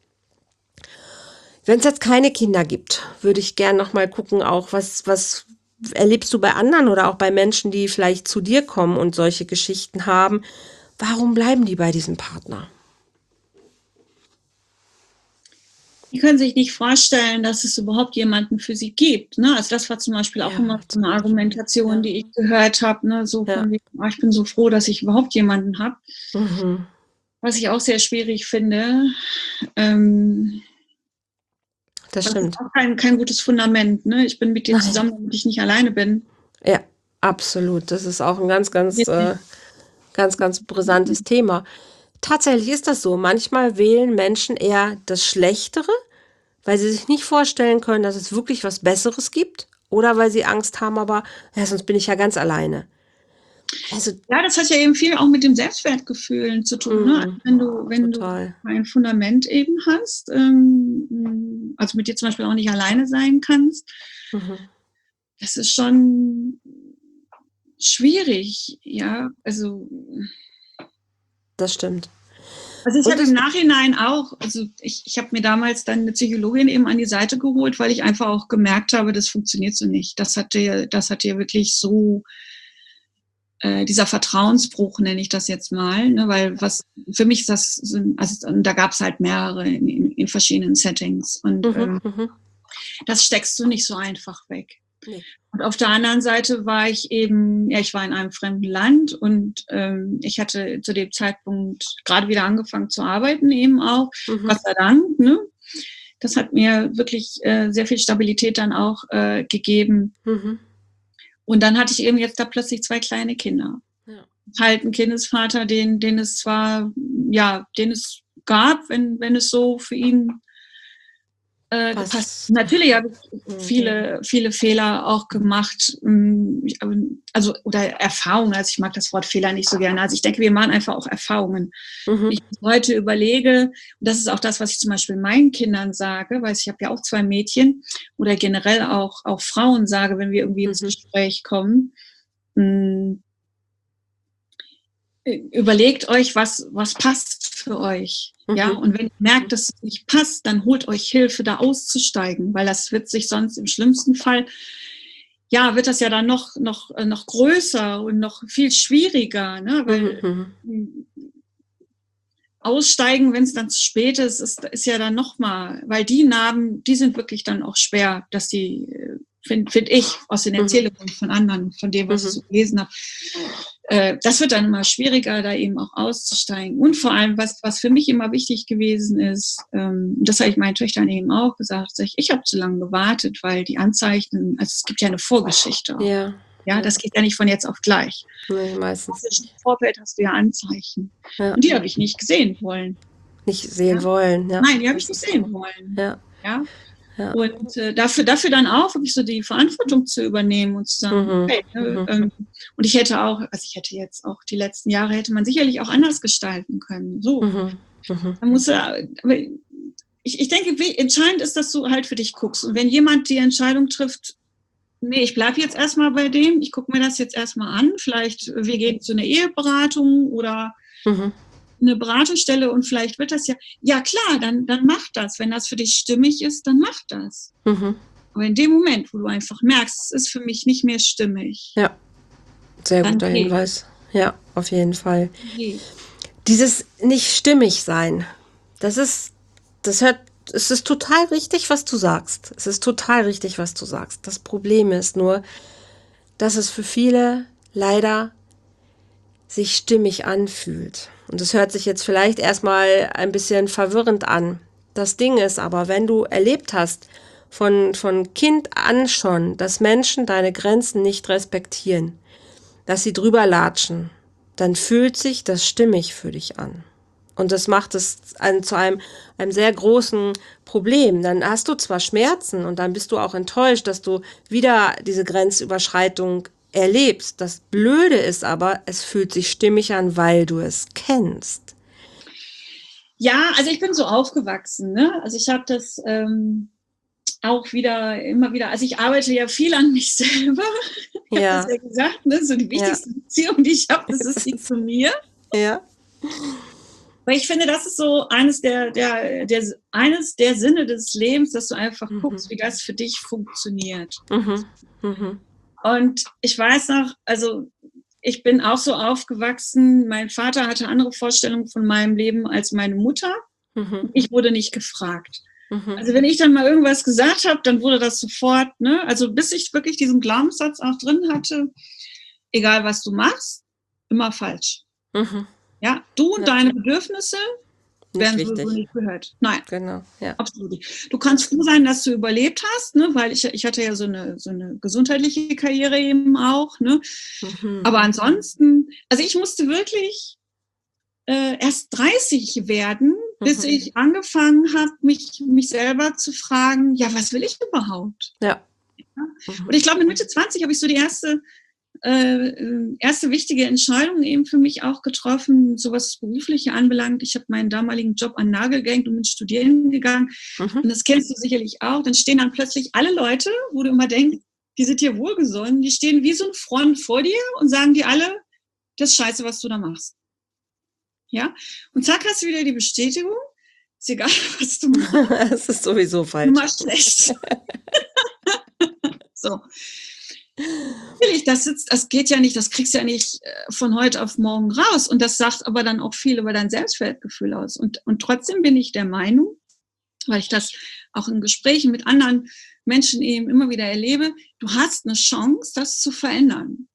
Wenn es jetzt keine Kinder gibt, würde ich gerne noch mal gucken, auch was, was erlebst du bei anderen oder auch bei Menschen, die vielleicht zu dir kommen und solche Geschichten haben. Warum bleiben die bei diesem Partner? Die können sich nicht vorstellen, dass es überhaupt jemanden für sie gibt. Ne? Also das war zum Beispiel auch ja, immer so eine Argumentation, ja. die ich gehört habe. Ne? So ja. von wie, oh, ich bin so froh, dass ich überhaupt jemanden habe. Mhm. was ich auch sehr schwierig finde. Ähm, das das stimmt. ist auch kein, kein gutes Fundament. Ne? Ich bin mit dir zusammen, damit ich nicht alleine bin. Ja, absolut. Das ist auch ein ganz, ganz, äh, ganz, ganz brisantes Thema. Tatsächlich ist das so. Manchmal wählen Menschen eher das Schlechtere, weil sie sich nicht vorstellen können, dass es wirklich was Besseres gibt, oder weil sie Angst haben, aber ja, sonst bin ich ja ganz alleine. Also, ja, das hat ja eben viel auch mit dem Selbstwertgefühl zu tun. Mm, ne? Wenn du, wenn total. du ein Fundament eben hast, ähm, also mit dir zum Beispiel auch nicht alleine sein kannst, mhm. das ist schon schwierig, ja, also. Das stimmt. Also ich habe im Nachhinein auch, also ich, ich habe mir damals dann eine Psychologin eben an die Seite geholt, weil ich einfach auch gemerkt habe, das funktioniert so nicht. Das hatte, das hatte ja wirklich so, äh, dieser Vertrauensbruch nenne ich das jetzt mal, ne, weil was, für mich ist das, also da gab es halt mehrere in, in, in verschiedenen Settings und mhm, ähm, das steckst du nicht so einfach weg. Nee. Und auf der anderen Seite war ich eben, ja, ich war in einem fremden Land und ähm, ich hatte zu dem Zeitpunkt gerade wieder angefangen zu arbeiten eben auch, mhm. Gott sei Dank, ne? Das hat mir wirklich äh, sehr viel Stabilität dann auch äh, gegeben. Mhm. Und dann hatte ich eben jetzt da plötzlich zwei kleine Kinder. Ja. Halt einen Kindesvater, den, den es zwar, ja, den es gab, wenn, wenn es so für ihn Äh, gepasst. Natürlich habe ich viele, viele Fehler auch gemacht, also oder Erfahrungen, also ich mag das Wort Fehler nicht so gerne. Also ich denke, wir machen einfach auch Erfahrungen. Mhm. Ich heute überlege, und das ist auch das, was ich zum Beispiel meinen Kindern sage, weil ich habe ja auch zwei Mädchen oder generell auch, auch Frauen sage, wenn wir irgendwie mhm. ins Gespräch kommen, mh, überlegt euch, was, was passt für euch. Mhm. Ja, und wenn ihr merkt, dass es nicht passt, dann holt euch Hilfe, da auszusteigen, weil das wird sich sonst im schlimmsten Fall, ja, wird das ja dann noch, noch, noch größer und noch viel schwieriger, ne, weil mhm. aussteigen, wenn es dann zu spät ist, ist, ist ja dann nochmal, weil die Narben, die sind wirklich dann auch schwer, dass die, finde find ich, aus den Erzählungen mhm. von anderen, von dem, was mhm. ich so gelesen habe, äh, das wird dann immer schwieriger, da eben auch auszusteigen. Und vor allem, was, was für mich immer wichtig gewesen ist, ähm, das habe ich meinen Töchtern eben auch gesagt, ich, ich habe zu lange gewartet, weil die Anzeichen, also es gibt ja eine Vorgeschichte auch. Ja. Ja, das geht ja nicht von jetzt auf gleich. Nee, meistens. Im Vorfeld hast du ja Anzeichen. Ja. Und die habe ich nicht gesehen wollen. Nicht sehen ja? wollen, ja. Nein, die habe ich nicht sehen wollen. Ja. Ja. Ja. Und äh, dafür, dafür dann auch wirklich so die Verantwortung zu übernehmen und zu sagen, mhm. okay, ne, mhm. ähm, und ich hätte auch, also ich hätte jetzt auch die letzten Jahre, hätte man sicherlich auch anders gestalten können. So. Mhm. Mhm. Man muss, aber ich, ich denke, wie, entscheidend ist, dass du halt für dich guckst. Und wenn jemand die Entscheidung trifft, nee, ich bleibe jetzt erstmal bei dem, ich gucke mir das jetzt erstmal an, vielleicht wir gehen zu einer Eheberatung oder mhm. eine Beratungsstelle und vielleicht wird das ja, ja klar, dann, dann mach das. Wenn das für dich stimmig ist, dann mach das. Mhm. Aber in dem Moment, wo du einfach merkst, es ist für mich nicht mehr stimmig. Ja, sehr guter geht. Hinweis. Ja, auf jeden Fall. Geht. Dieses nicht stimmig sein, das ist, das hört, es ist total richtig, was du sagst. Es ist total richtig, was du sagst. Das Problem ist nur, dass es für viele leider sich stimmig anfühlt. Und das hört sich jetzt vielleicht erstmal ein bisschen verwirrend an. Das Ding ist aber, wenn du erlebt hast, von, von Kind an schon, dass Menschen deine Grenzen nicht respektieren, dass sie drüber latschen, dann fühlt sich das stimmig für dich an. Und das macht es ein, zu einem, einem sehr großen Problem. Dann hast du zwar Schmerzen und dann bist du auch enttäuscht, dass du wieder diese Grenzüberschreitung erlebst. Das Blöde ist aber, es fühlt sich stimmig an, weil du es kennst. Ja, also ich bin so aufgewachsen, ne? Also ich habe das ähm, auch wieder, immer wieder, also ich arbeite ja viel an mich selber. Ich ja. habe das ja gesagt, ne? So die wichtigste ja. Beziehung, die ich habe, das ist die zu mir. Ja. Weil ich finde, das ist so eines der, der, der, eines der Sinne des Lebens, dass du einfach mhm. guckst, wie das für dich funktioniert. Mhm. Mhm. Und ich weiß noch, also ich bin auch so aufgewachsen, mein Vater hatte andere Vorstellungen von meinem Leben als meine Mutter. Mhm. Ich wurde nicht gefragt. Mhm. Also wenn ich dann mal irgendwas gesagt habe, dann wurde das sofort, ne? Also bis ich wirklich diesen Glaubenssatz auch drin hatte, egal was du machst, immer falsch. Mhm. Ja, du und Ja. deine Bedürfnisse Nicht werden wichtig. sowieso nicht gehört. Nein, Genau, ja. absolut nicht. Du kannst froh sein, dass du überlebt hast, ne? Weil ich, ich hatte ja so eine, so eine gesundheitliche Karriere eben auch. Ne? Mhm. Aber ansonsten, also ich musste wirklich äh, erst dreißig werden, bis Mhm. ich angefangen habe, mich, mich selber zu fragen, ja, was will ich überhaupt? Ja. Ja? Mhm. Und ich glaube, mit Mitte zwanzig habe ich so die erste Äh, erste wichtige Entscheidung eben für mich auch getroffen, so was das Berufliche anbelangt. Ich habe meinen damaligen Job an den Nagel gehängt und bin studieren gegangen. Mhm. Und das kennst du sicherlich auch. Dann stehen dann plötzlich alle Leute, wo du immer denkst, die sind dir wohlgesonnen, die stehen wie so ein Freund vor dir und sagen dir alle, das ist scheiße, was du da machst. Ja? Und zack, hast du wieder die Bestätigung, ist egal, was du machst. Es ist sowieso Du falsch. machst schlecht. So. Natürlich, das, sitzt, das geht ja nicht, das kriegst du ja nicht von heute auf morgen raus. Und das sagt aber dann auch viel über dein Selbstwertgefühl aus. Und, und trotzdem bin ich der Meinung, weil ich das auch in Gesprächen mit anderen Menschen eben immer wieder erlebe, du hast eine Chance, das zu verändern,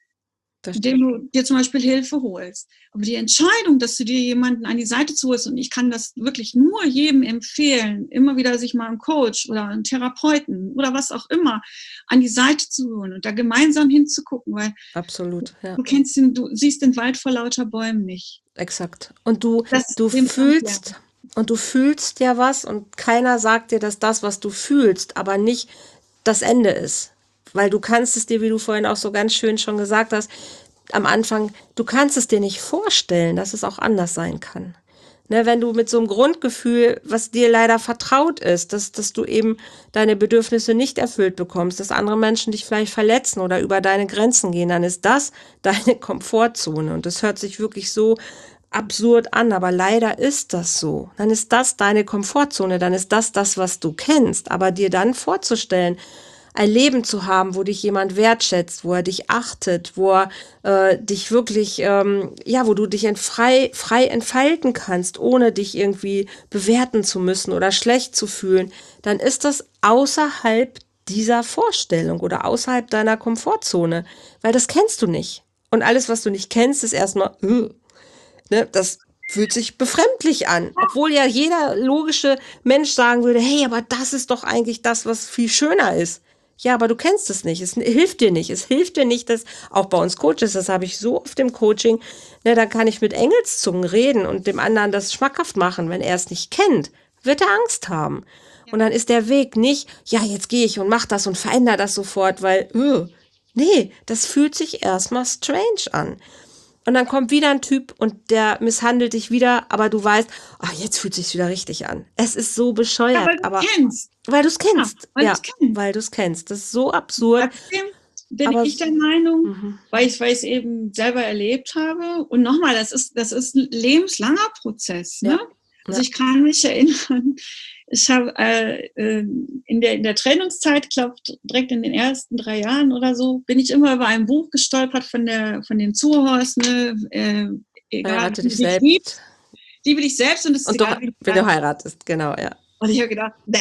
indem du dir zum Beispiel Hilfe holst. Aber die Entscheidung, dass du dir jemanden an die Seite zu holst, und ich kann das wirklich nur jedem empfehlen, immer wieder sich mal einen Coach oder einen Therapeuten oder was auch immer an die Seite zu holen und da gemeinsam hinzugucken, weil Absolut, ja. du kennst den, du siehst den Wald vor lauter Bäumen nicht. Exakt. Und du, Das du dem fühlst, Kampf, und du fühlst ja was und keiner sagt dir, dass das, was du fühlst, aber nicht das Ende ist. Weil du kannst es dir, wie du vorhin auch so ganz schön schon gesagt hast, am Anfang, du kannst es dir nicht vorstellen, dass es auch anders sein kann. Ne, wenn du mit so einem Grundgefühl, was dir leider vertraut ist, dass, dass du eben deine Bedürfnisse nicht erfüllt bekommst, dass andere Menschen dich vielleicht verletzen oder über deine Grenzen gehen, dann ist das deine Komfortzone. Und das hört sich wirklich so absurd an, aber leider ist das so. Dann ist das deine Komfortzone, dann ist das das, was du kennst. Aber dir dann vorzustellen, ein Leben zu haben, wo dich jemand wertschätzt, wo er dich achtet, wo er äh, dich wirklich, ähm, ja, wo du dich ent frei, frei entfalten kannst, ohne dich irgendwie bewerten zu müssen oder schlecht zu fühlen, dann ist das außerhalb dieser Vorstellung oder außerhalb deiner Komfortzone, weil das kennst du nicht. Und alles, was du nicht kennst, ist erstmal, uh, ne, das fühlt sich befremdlich an, obwohl ja jeder logische Mensch sagen würde, hey, aber das ist doch eigentlich das, was viel schöner ist. Ja, aber du kennst es nicht. Es hilft dir nicht. Es hilft dir nicht, dass auch bei uns Coaches, das habe ich so oft im Coaching, ne, da kann ich mit Engelszungen reden und dem anderen das schmackhaft machen. Wenn er es nicht kennt, wird er Angst haben. Ja. Und dann ist der Weg nicht, ja, jetzt gehe ich und mach das und verändere das sofort, weil, uh, nee, das fühlt sich erstmal strange an. Und dann kommt wieder ein Typ und der misshandelt dich wieder, aber du weißt, ach, jetzt fühlt es sich wieder richtig an. Es ist so bescheuert. Ja, weil du aber kennst. Weil du es kennst. Ja, weil ja, du es kennst. weil du es kennst. Das ist so absurd. Trotzdem bin aber ich der Meinung, mhm. weil ich es eben selber erlebt habe. Und nochmal, das ist, das ist ein lebenslanger Prozess. Ne? Ja. Also ja. ich kann mich erinnern, ich habe äh, in, der, in der Trainingszeit, ich glaube direkt in den ersten drei Jahren oder so, bin ich immer über ein Buch gestolpert von der von den Zuhörers, ne? äh, egal, Heirate wie dich du dich selbst. liebst, liebe dich selbst und es ist und egal, du, wie du wenn du heiratest, genau, ja. Und ich habe gedacht, nee,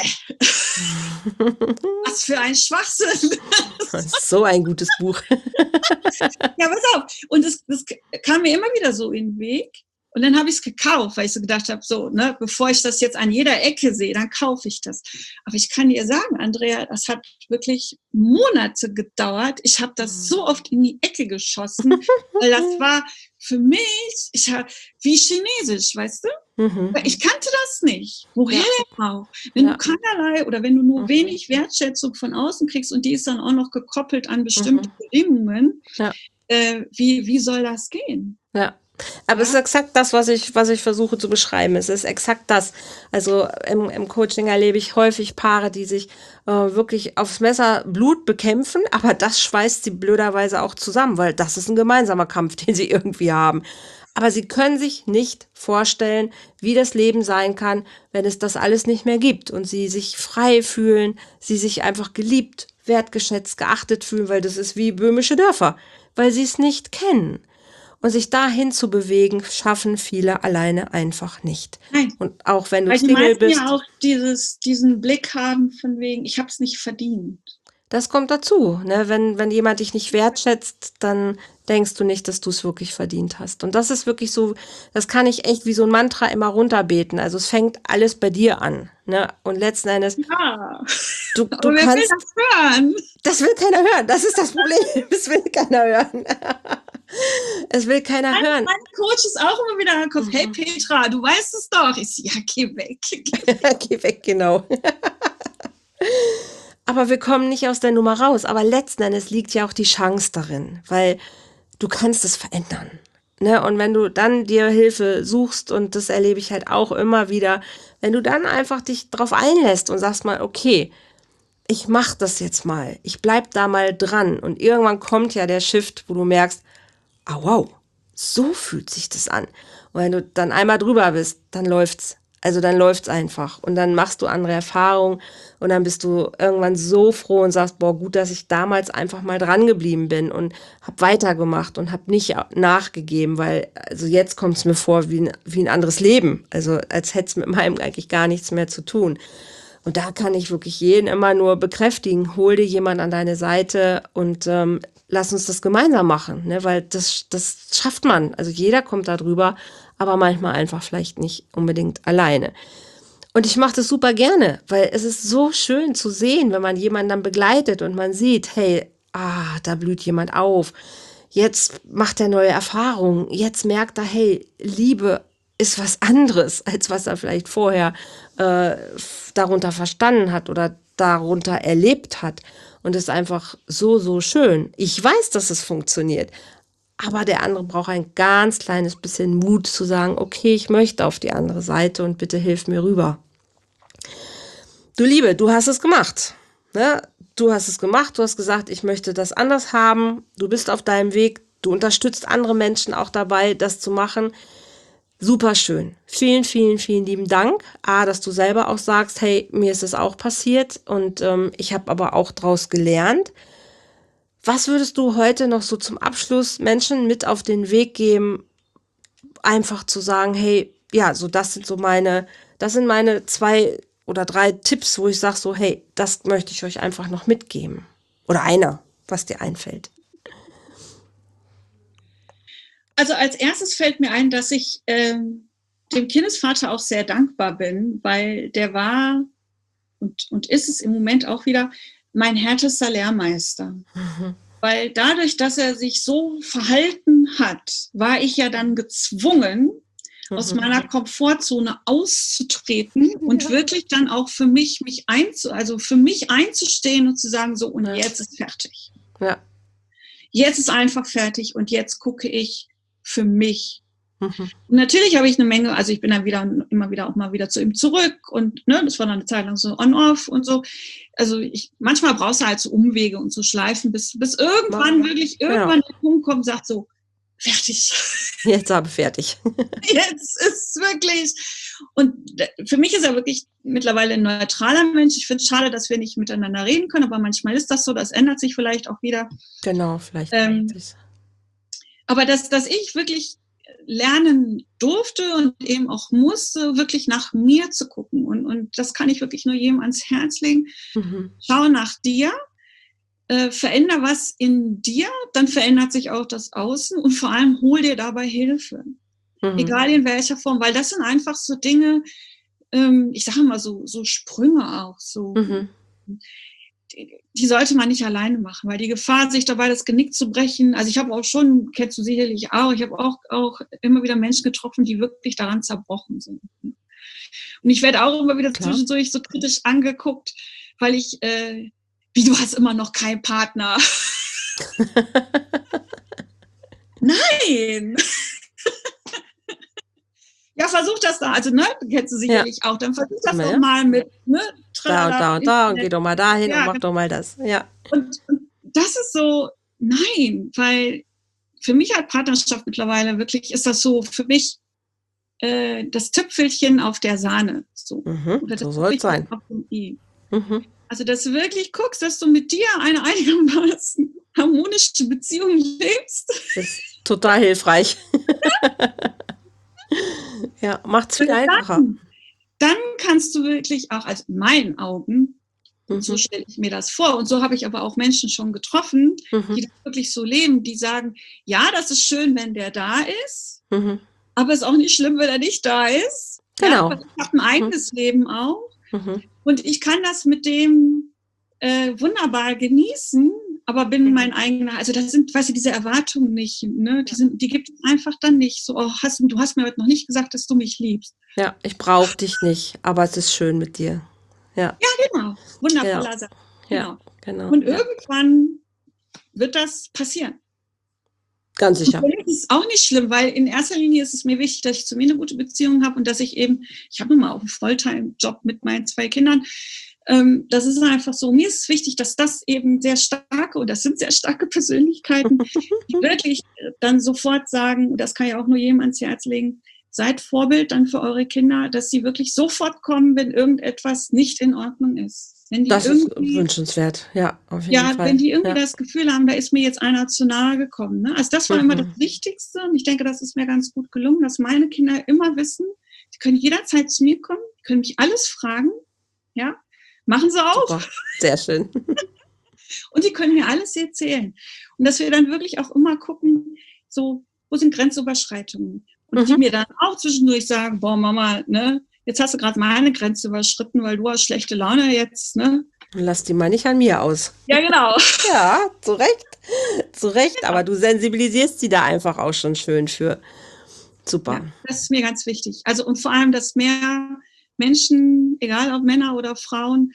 was für ein Schwachsinn. Das ist so ein gutes Buch. Ja, pass auf. Und das, das kam mir immer wieder so in den Weg. Und dann habe ich es gekauft, weil ich so gedacht habe, so, ne, bevor ich das jetzt an jeder Ecke sehe, dann kaufe ich das. Aber ich kann dir sagen, Andrea, das hat wirklich Monate gedauert. Ich habe das so oft in die Ecke geschossen, weil das war für mich, ich hab, wie Chinesisch, weißt du? Mhm. Ich kannte das nicht. Woher Ja. denn auch? Wenn Ja. du keinerlei oder wenn du nur Mhm. wenig Wertschätzung von außen kriegst und die ist dann auch noch gekoppelt an bestimmte Mhm. Bedingungen, Ja. äh, wie, wie soll das gehen? Ja. Aber ja. es ist exakt das, was ich, was ich versuche zu beschreiben. Es ist exakt das. Also im, im Coaching erlebe ich häufig Paare, die sich äh, wirklich aufs Messer Blut bekämpfen, aber das schweißt sie blöderweise auch zusammen, weil das ist ein gemeinsamer Kampf, den sie irgendwie haben. Aber sie können sich nicht vorstellen, wie das Leben sein kann, wenn es das alles nicht mehr gibt und sie sich frei fühlen, sie sich einfach geliebt, wertgeschätzt, geachtet fühlen, weil das ist wie böhmische Dörfer, weil sie es nicht kennen. Und sich dahin zu bewegen, schaffen viele alleine einfach nicht. Nein. Und auch wenn du Weil die Single meisten bist. ja auch dieses, diesen Blick haben von wegen, ich habe es nicht verdient. das kommt dazu. Ne? Wenn, wenn jemand dich nicht wertschätzt, dann denkst du nicht, dass du es wirklich verdient hast. Und das ist wirklich so, das kann ich echt wie so ein Mantra immer runterbeten. Also es fängt alles bei dir an. Ne? Und letzten Endes, Ja. du, du Aber wer kannst... will das hören? Das will keiner hören. Das ist das Problem. Das will keiner hören. Es will keiner Meine, hören. meine Coach ist auch immer wieder im Kopf, hey Petra, du weißt es doch. Ich so, ja, geh weg. Geh weg, genau. Aber wir kommen nicht aus der Nummer raus. Aber letzten Endes liegt ja auch die Chance darin, weil du kannst es verändern. Ne? Und wenn du dann dir Hilfe suchst, und das erlebe ich halt auch immer wieder, wenn du dann einfach dich drauf einlässt und sagst mal, okay, ich mach das jetzt mal, ich bleib da mal dran, und irgendwann kommt ja der Shift, wo du merkst, ah wow, so fühlt sich das an. Und wenn du dann einmal drüber bist, dann läuft's. Also dann läuft's einfach. Und dann machst du andere Erfahrungen und dann bist du irgendwann so froh und sagst, boah, gut, dass ich damals einfach mal dran geblieben bin und hab weitergemacht und hab nicht nachgegeben, weil also jetzt kommt's mir vor wie ein, wie ein anderes Leben. Also als hätte es mit meinem eigentlich gar nichts mehr zu tun. Und da kann ich wirklich jeden immer nur bekräftigen, hol dir jemand an deine Seite und ähm, lass uns das gemeinsam machen, ne? Weil das, das schafft man. Also jeder kommt da drüber, aber manchmal einfach vielleicht nicht unbedingt alleine. Und ich mache das super gerne, weil es ist so schön zu sehen, wenn man jemanden dann begleitet und man sieht, hey, ah, da blüht jemand auf. Jetzt macht er neue Erfahrungen. Jetzt merkt er, hey, Liebe ist was anderes, als was er vielleicht vorher äh, darunter verstanden hat oder darunter erlebt hat. Und es ist einfach so, so schön. Ich weiß, dass es funktioniert. Aber der andere braucht ein ganz kleines bisschen Mut zu sagen, okay, ich möchte auf die andere Seite und bitte hilf mir rüber. Du Liebe, du hast es gemacht. Ne? Du hast es gemacht, du hast gesagt, ich möchte das anders haben. Du bist auf deinem Weg, du unterstützt andere Menschen auch dabei, das zu machen. Super schön. Vielen, vielen, vielen lieben Dank. A, dass du selber auch sagst, hey, mir ist es auch passiert und ähm, ich habe aber auch draus gelernt. Was würdest du heute noch so zum Abschluss Menschen mit auf den Weg geben, einfach zu sagen, hey, ja, so das sind so meine, das sind meine zwei oder drei Tipps, wo ich sage so, hey, das möchte ich euch einfach noch mitgeben. Oder einer, was dir einfällt. Also als erstes fällt mir ein, dass ich ähm, dem Kindesvater auch sehr dankbar bin, weil der war und, und ist es im Moment auch wieder mein härtester Lehrmeister. Mhm. Weil dadurch, dass er sich so verhalten hat, war ich ja dann gezwungen, mhm. aus meiner Komfortzone auszutreten ja. und wirklich dann auch für mich, mich einzu, also für mich einzustehen und zu sagen, so, und ja. jetzt ist fertig. Ja. Jetzt ist einfach fertig und jetzt gucke ich für mich. Mhm. Und natürlich habe ich eine Menge, also ich bin dann wieder immer wieder auch mal wieder zu ihm zurück und ne, das war dann eine Zeit lang so on-off und so. Also ich, manchmal brauchst du halt so Umwege und so Schleifen, bis, bis irgendwann ja. wirklich irgendwann ja. der Punkt kommt und sagt so, fertig. Jetzt aber fertig. Jetzt ist wirklich. Und für mich ist er wirklich mittlerweile ein neutraler Mensch. Ich finde es schade, dass wir nicht miteinander reden können, aber manchmal ist das so, das ändert sich vielleicht auch wieder. Genau, vielleicht ähm, ändert sich. Aber dass, dass ich wirklich lernen durfte und eben auch musste, wirklich nach mir zu gucken. Und, und das kann ich wirklich nur jedem ans Herz legen. Mhm. Schau nach dir, äh, veränder was in dir, dann verändert sich auch das Außen und vor allem hol dir dabei Hilfe. Mhm. Egal in welcher Form, weil das sind einfach so Dinge, ähm, ich sage mal so, so Sprünge auch, so. Mhm. Die, die sollte man nicht alleine machen, weil die Gefahr, sich dabei das Genick zu brechen, also ich habe auch schon, kennst du sicherlich auch, ich habe auch, auch immer wieder Menschen getroffen, die wirklich daran zerbrochen sind. Und ich werde auch immer wieder Klar. zwischendurch so kritisch angeguckt, weil ich, äh, wie, du hast immer noch keinen Partner. Nein! Ja, versuch das da. Also, ne, kennst du sicherlich ja. auch. Dann versuch das ja. doch mal mit, ne, da und da und da und geh doch mal dahin ja, und mach doch mal das. Ja. Und, und das ist so, nein, weil für mich hat Partnerschaft mittlerweile wirklich, ist das so für mich äh, das Tüpfelchen auf der Sahne. So, mhm, Oder das so soll es sein. Auf dem I. Mhm. Also, dass du wirklich guckst, dass du mit dir eine einigermaßen harmonische Beziehung lebst. Das ist total hilfreich. Ja, macht's viel dann, einfacher. Dann kannst du wirklich auch, also in meinen Augen, Mhm. So stelle ich mir das vor. Und so habe ich aber auch Menschen schon getroffen, mhm. die das wirklich so leben, die sagen, ja, das ist schön, wenn der da ist, mhm. aber es ist auch nicht schlimm, wenn er nicht da ist. Genau. Ja, ich habe ein eigenes mhm. Leben auch. Mhm. Und ich kann das mit dem äh, wunderbar genießen, aber bin mein eigener, also das sind, weißt du, diese Erwartungen nicht, ne? Die sind, die gibt es einfach dann nicht. So, oh, hast, du hast mir heute noch nicht gesagt, dass du mich liebst. Ja, ich brauche dich nicht, aber es ist schön mit dir. Ja, ja genau. Wundervoller ja. Satz. Genau. Ja, genau. Und ja. irgendwann wird das passieren. Ganz sicher. Und das ist auch nicht schlimm, weil in erster Linie ist es mir wichtig, dass ich zu mir eine gute Beziehung habe und dass ich eben, ich habe nun mal auch einen Volltime-Job mit meinen zwei Kindern. Ähm, das ist einfach so. Mir ist es wichtig, dass das eben sehr starke, und das sind sehr starke Persönlichkeiten, die wirklich dann sofort sagen, und das kann ja auch nur jedem ans Herz legen, seid Vorbild dann für eure Kinder, dass sie wirklich sofort kommen, wenn irgendetwas nicht in Ordnung ist. Wenn die das ist wünschenswert, ja, auf jeden ja, Fall. wenn die irgendwie ja. das Gefühl haben, da ist mir jetzt einer zu nahe gekommen. Ne? Also das war mhm. immer das Wichtigste und ich denke, das ist mir ganz gut gelungen, dass meine Kinder immer wissen, sie können jederzeit zu mir kommen, können mich alles fragen, ja, machen sie auch. Super. Sehr schön. Und die können mir alles erzählen. Und dass wir dann wirklich auch immer gucken, so, wo sind Grenzüberschreitungen? Und mhm. die mir dann auch zwischendurch sagen, boah, Mama, ne, jetzt hast du gerade meine Grenze überschritten, weil du hast schlechte Laune jetzt, ne? Lass die mal nicht an mir aus. Ja, genau. Ja, zu Recht. Zu Recht, genau. Aber du sensibilisierst sie da einfach auch schon schön für. Super. Ja, das ist mir ganz wichtig. Also und vor allem, dass mehr Menschen, egal ob Männer oder Frauen,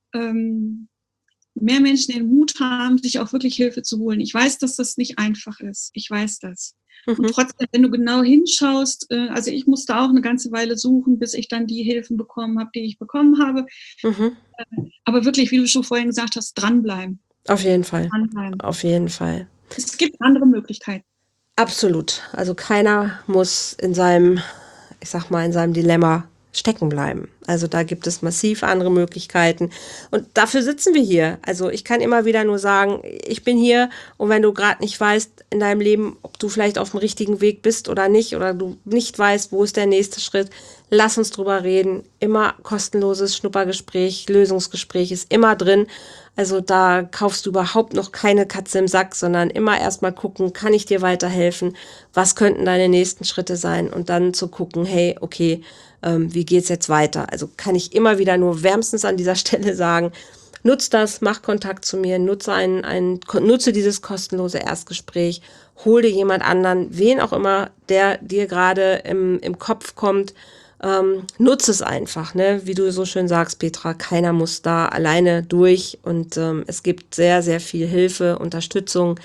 ähm, mehr Menschen den Mut haben, sich auch wirklich Hilfe zu holen. Ich weiß, dass das nicht einfach ist. Ich weiß das. Mhm. Und trotzdem, wenn du genau hinschaust, äh, also ich musste auch eine ganze Weile suchen, bis ich dann die Hilfen bekommen habe, die ich bekommen habe. Mhm. Äh, aber wirklich, wie du schon vorhin gesagt hast, dranbleiben. Auf jeden Fall. Dranbleiben. Auf jeden Fall. Es gibt andere Möglichkeiten. Absolut. Also keiner muss in seinem, ich sag mal, in seinem Dilemma stecken bleiben. Also da gibt es massiv andere Möglichkeiten und dafür sitzen wir hier. Also ich kann immer wieder nur sagen, ich bin hier und wenn du gerade nicht weißt in deinem Leben, ob du vielleicht auf dem richtigen Weg bist oder nicht oder du nicht weißt, wo ist der nächste Schritt, lass uns drüber reden. Immer kostenloses Schnuppergespräch, Lösungsgespräch ist immer drin. Also da kaufst du überhaupt noch keine Katze im Sack, sondern immer erstmal gucken, kann ich dir weiterhelfen? Was könnten deine nächsten Schritte sein? Und dann zu gucken, hey, okay, ähm, wie geht's jetzt weiter? Also kann ich immer wieder nur wärmstens an dieser Stelle sagen, nutz das, mach Kontakt zu mir, nutze ein, ein, nutze dieses kostenlose Erstgespräch, hol dir jemand anderen, wen auch immer, der dir gerade im, im Kopf kommt. Ähm, nutze es einfach, ne? Wie du so schön sagst, Petra, keiner muss da alleine durch und ähm, es gibt sehr, sehr viel Hilfe, Unterstützung.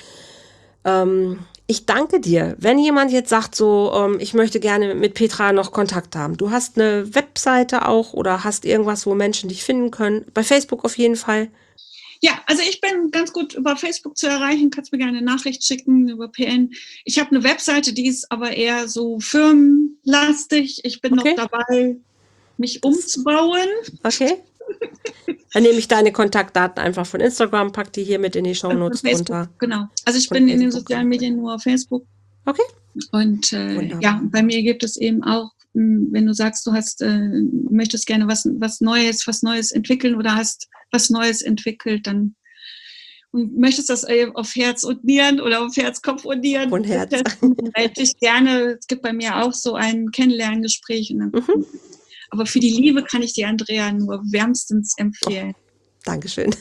Ähm, ich danke dir. Wenn jemand jetzt sagt, so, ähm, ich möchte gerne mit Petra noch Kontakt haben, du hast eine Webseite auch oder hast irgendwas, wo Menschen dich finden können, bei Facebook auf jeden Fall. Ja, also ich bin ganz gut über Facebook zu erreichen, kannst mir gerne eine Nachricht schicken über P N. Ich habe eine Webseite, die ist aber eher so firmenlastig. Ich bin okay. noch dabei, mich umzubauen. Okay. Dann nehme ich deine Kontaktdaten einfach von Instagram, pack die hier mit in die Shownotes runter. Genau. Also ich von bin Facebook in den sozialen Medien nur auf Facebook. Okay. Und äh, ja, bei mir gibt es eben auch, wenn du sagst, du hast, äh, möchtest gerne was, was Neues, was Neues entwickeln oder hast was Neues entwickelt, dann und möchtest das auf Herz und Nieren oder auf Herz, Kopf und Nieren. Und Herz. Melde dich gerne. Es gibt bei mir auch so ein Kennenlerngespräch. Und dann, mhm. Aber für die Liebe kann ich dir, Andrea, nur wärmstens empfehlen. Oh, Dankeschön.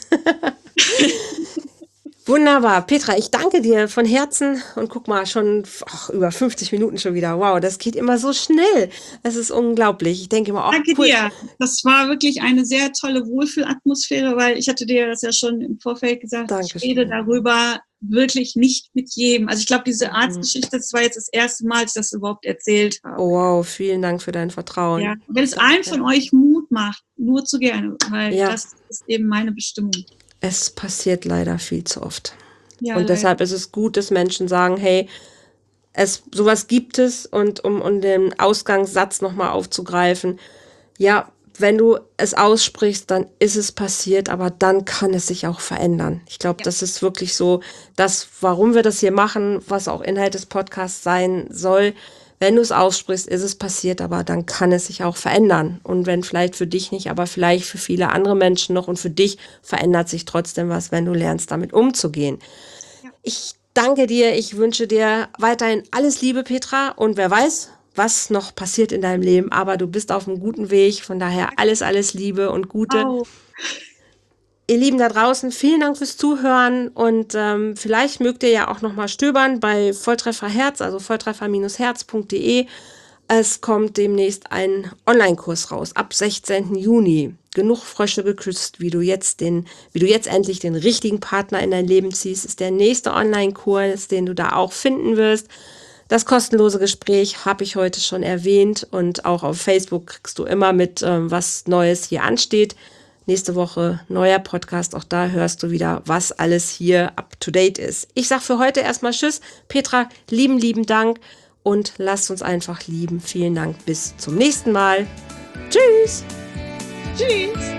Wunderbar. Petra, ich danke dir von Herzen und guck mal, schon ach, über fünfzig Minuten schon wieder. Wow, das geht immer so schnell. Das ist unglaublich. Ich denke immer, oh, danke cool. dir. Das war wirklich eine sehr tolle Wohlfühlatmosphäre, weil ich hatte dir das ja schon im Vorfeld gesagt. Dankeschön. Ich rede darüber wirklich nicht mit jedem. Also ich glaube, diese Arztgeschichte, das war jetzt das erste Mal, dass ich das überhaupt erzählt habe. Oh, wow, vielen Dank für dein Vertrauen. Ja. Wenn es allen von euch Mut macht, nur zu gerne, weil ja. das ist eben meine Bestimmung. Es passiert leider viel zu oft. Ja, und leider. Deshalb ist es gut, dass Menschen sagen, hey, es sowas gibt es und um, um den Ausgangssatz nochmal aufzugreifen, ja, wenn du es aussprichst, dann ist es passiert, aber dann kann es sich auch verändern. Ich glaube, ja. das ist wirklich so, das, warum wir das hier machen, was auch Inhalt des Podcasts sein soll. wenn du es aussprichst, ist es passiert, aber dann kann es sich auch verändern. Und wenn vielleicht für dich nicht, aber vielleicht für viele andere Menschen noch und für dich verändert sich trotzdem was, wenn du lernst, damit umzugehen. Ja. Ich danke dir, ich wünsche dir weiterhin alles Liebe, Petra, und wer weiß, was noch passiert in deinem Leben, aber du bist auf einem guten Weg, von daher alles, alles Liebe und Gute. Wow. Ihr Lieben da draußen, vielen Dank fürs Zuhören und ähm, vielleicht mögt ihr ja auch nochmal stöbern bei Volltreffer Herz, also volltreffer herz punkt de. Es kommt demnächst ein Online-Kurs raus, ab sechzehnten Juni. Genug Frösche geküsst, wie du jetzt den, wie du jetzt endlich den richtigen Partner in dein Leben ziehst, ist der nächste Online-Kurs, den du da auch finden wirst. Das kostenlose Gespräch habe ich heute schon erwähnt und auch auf Facebook kriegst du immer mit, ähm, was Neues hier ansteht. Nächste Woche neuer Podcast, auch da hörst du wieder, was alles hier up to date ist. Ich sage für heute erstmal Tschüss. Petra, lieben, lieben Dank und lasst uns einfach lieben. Vielen Dank, bis zum nächsten Mal. Tschüss. Tschüss.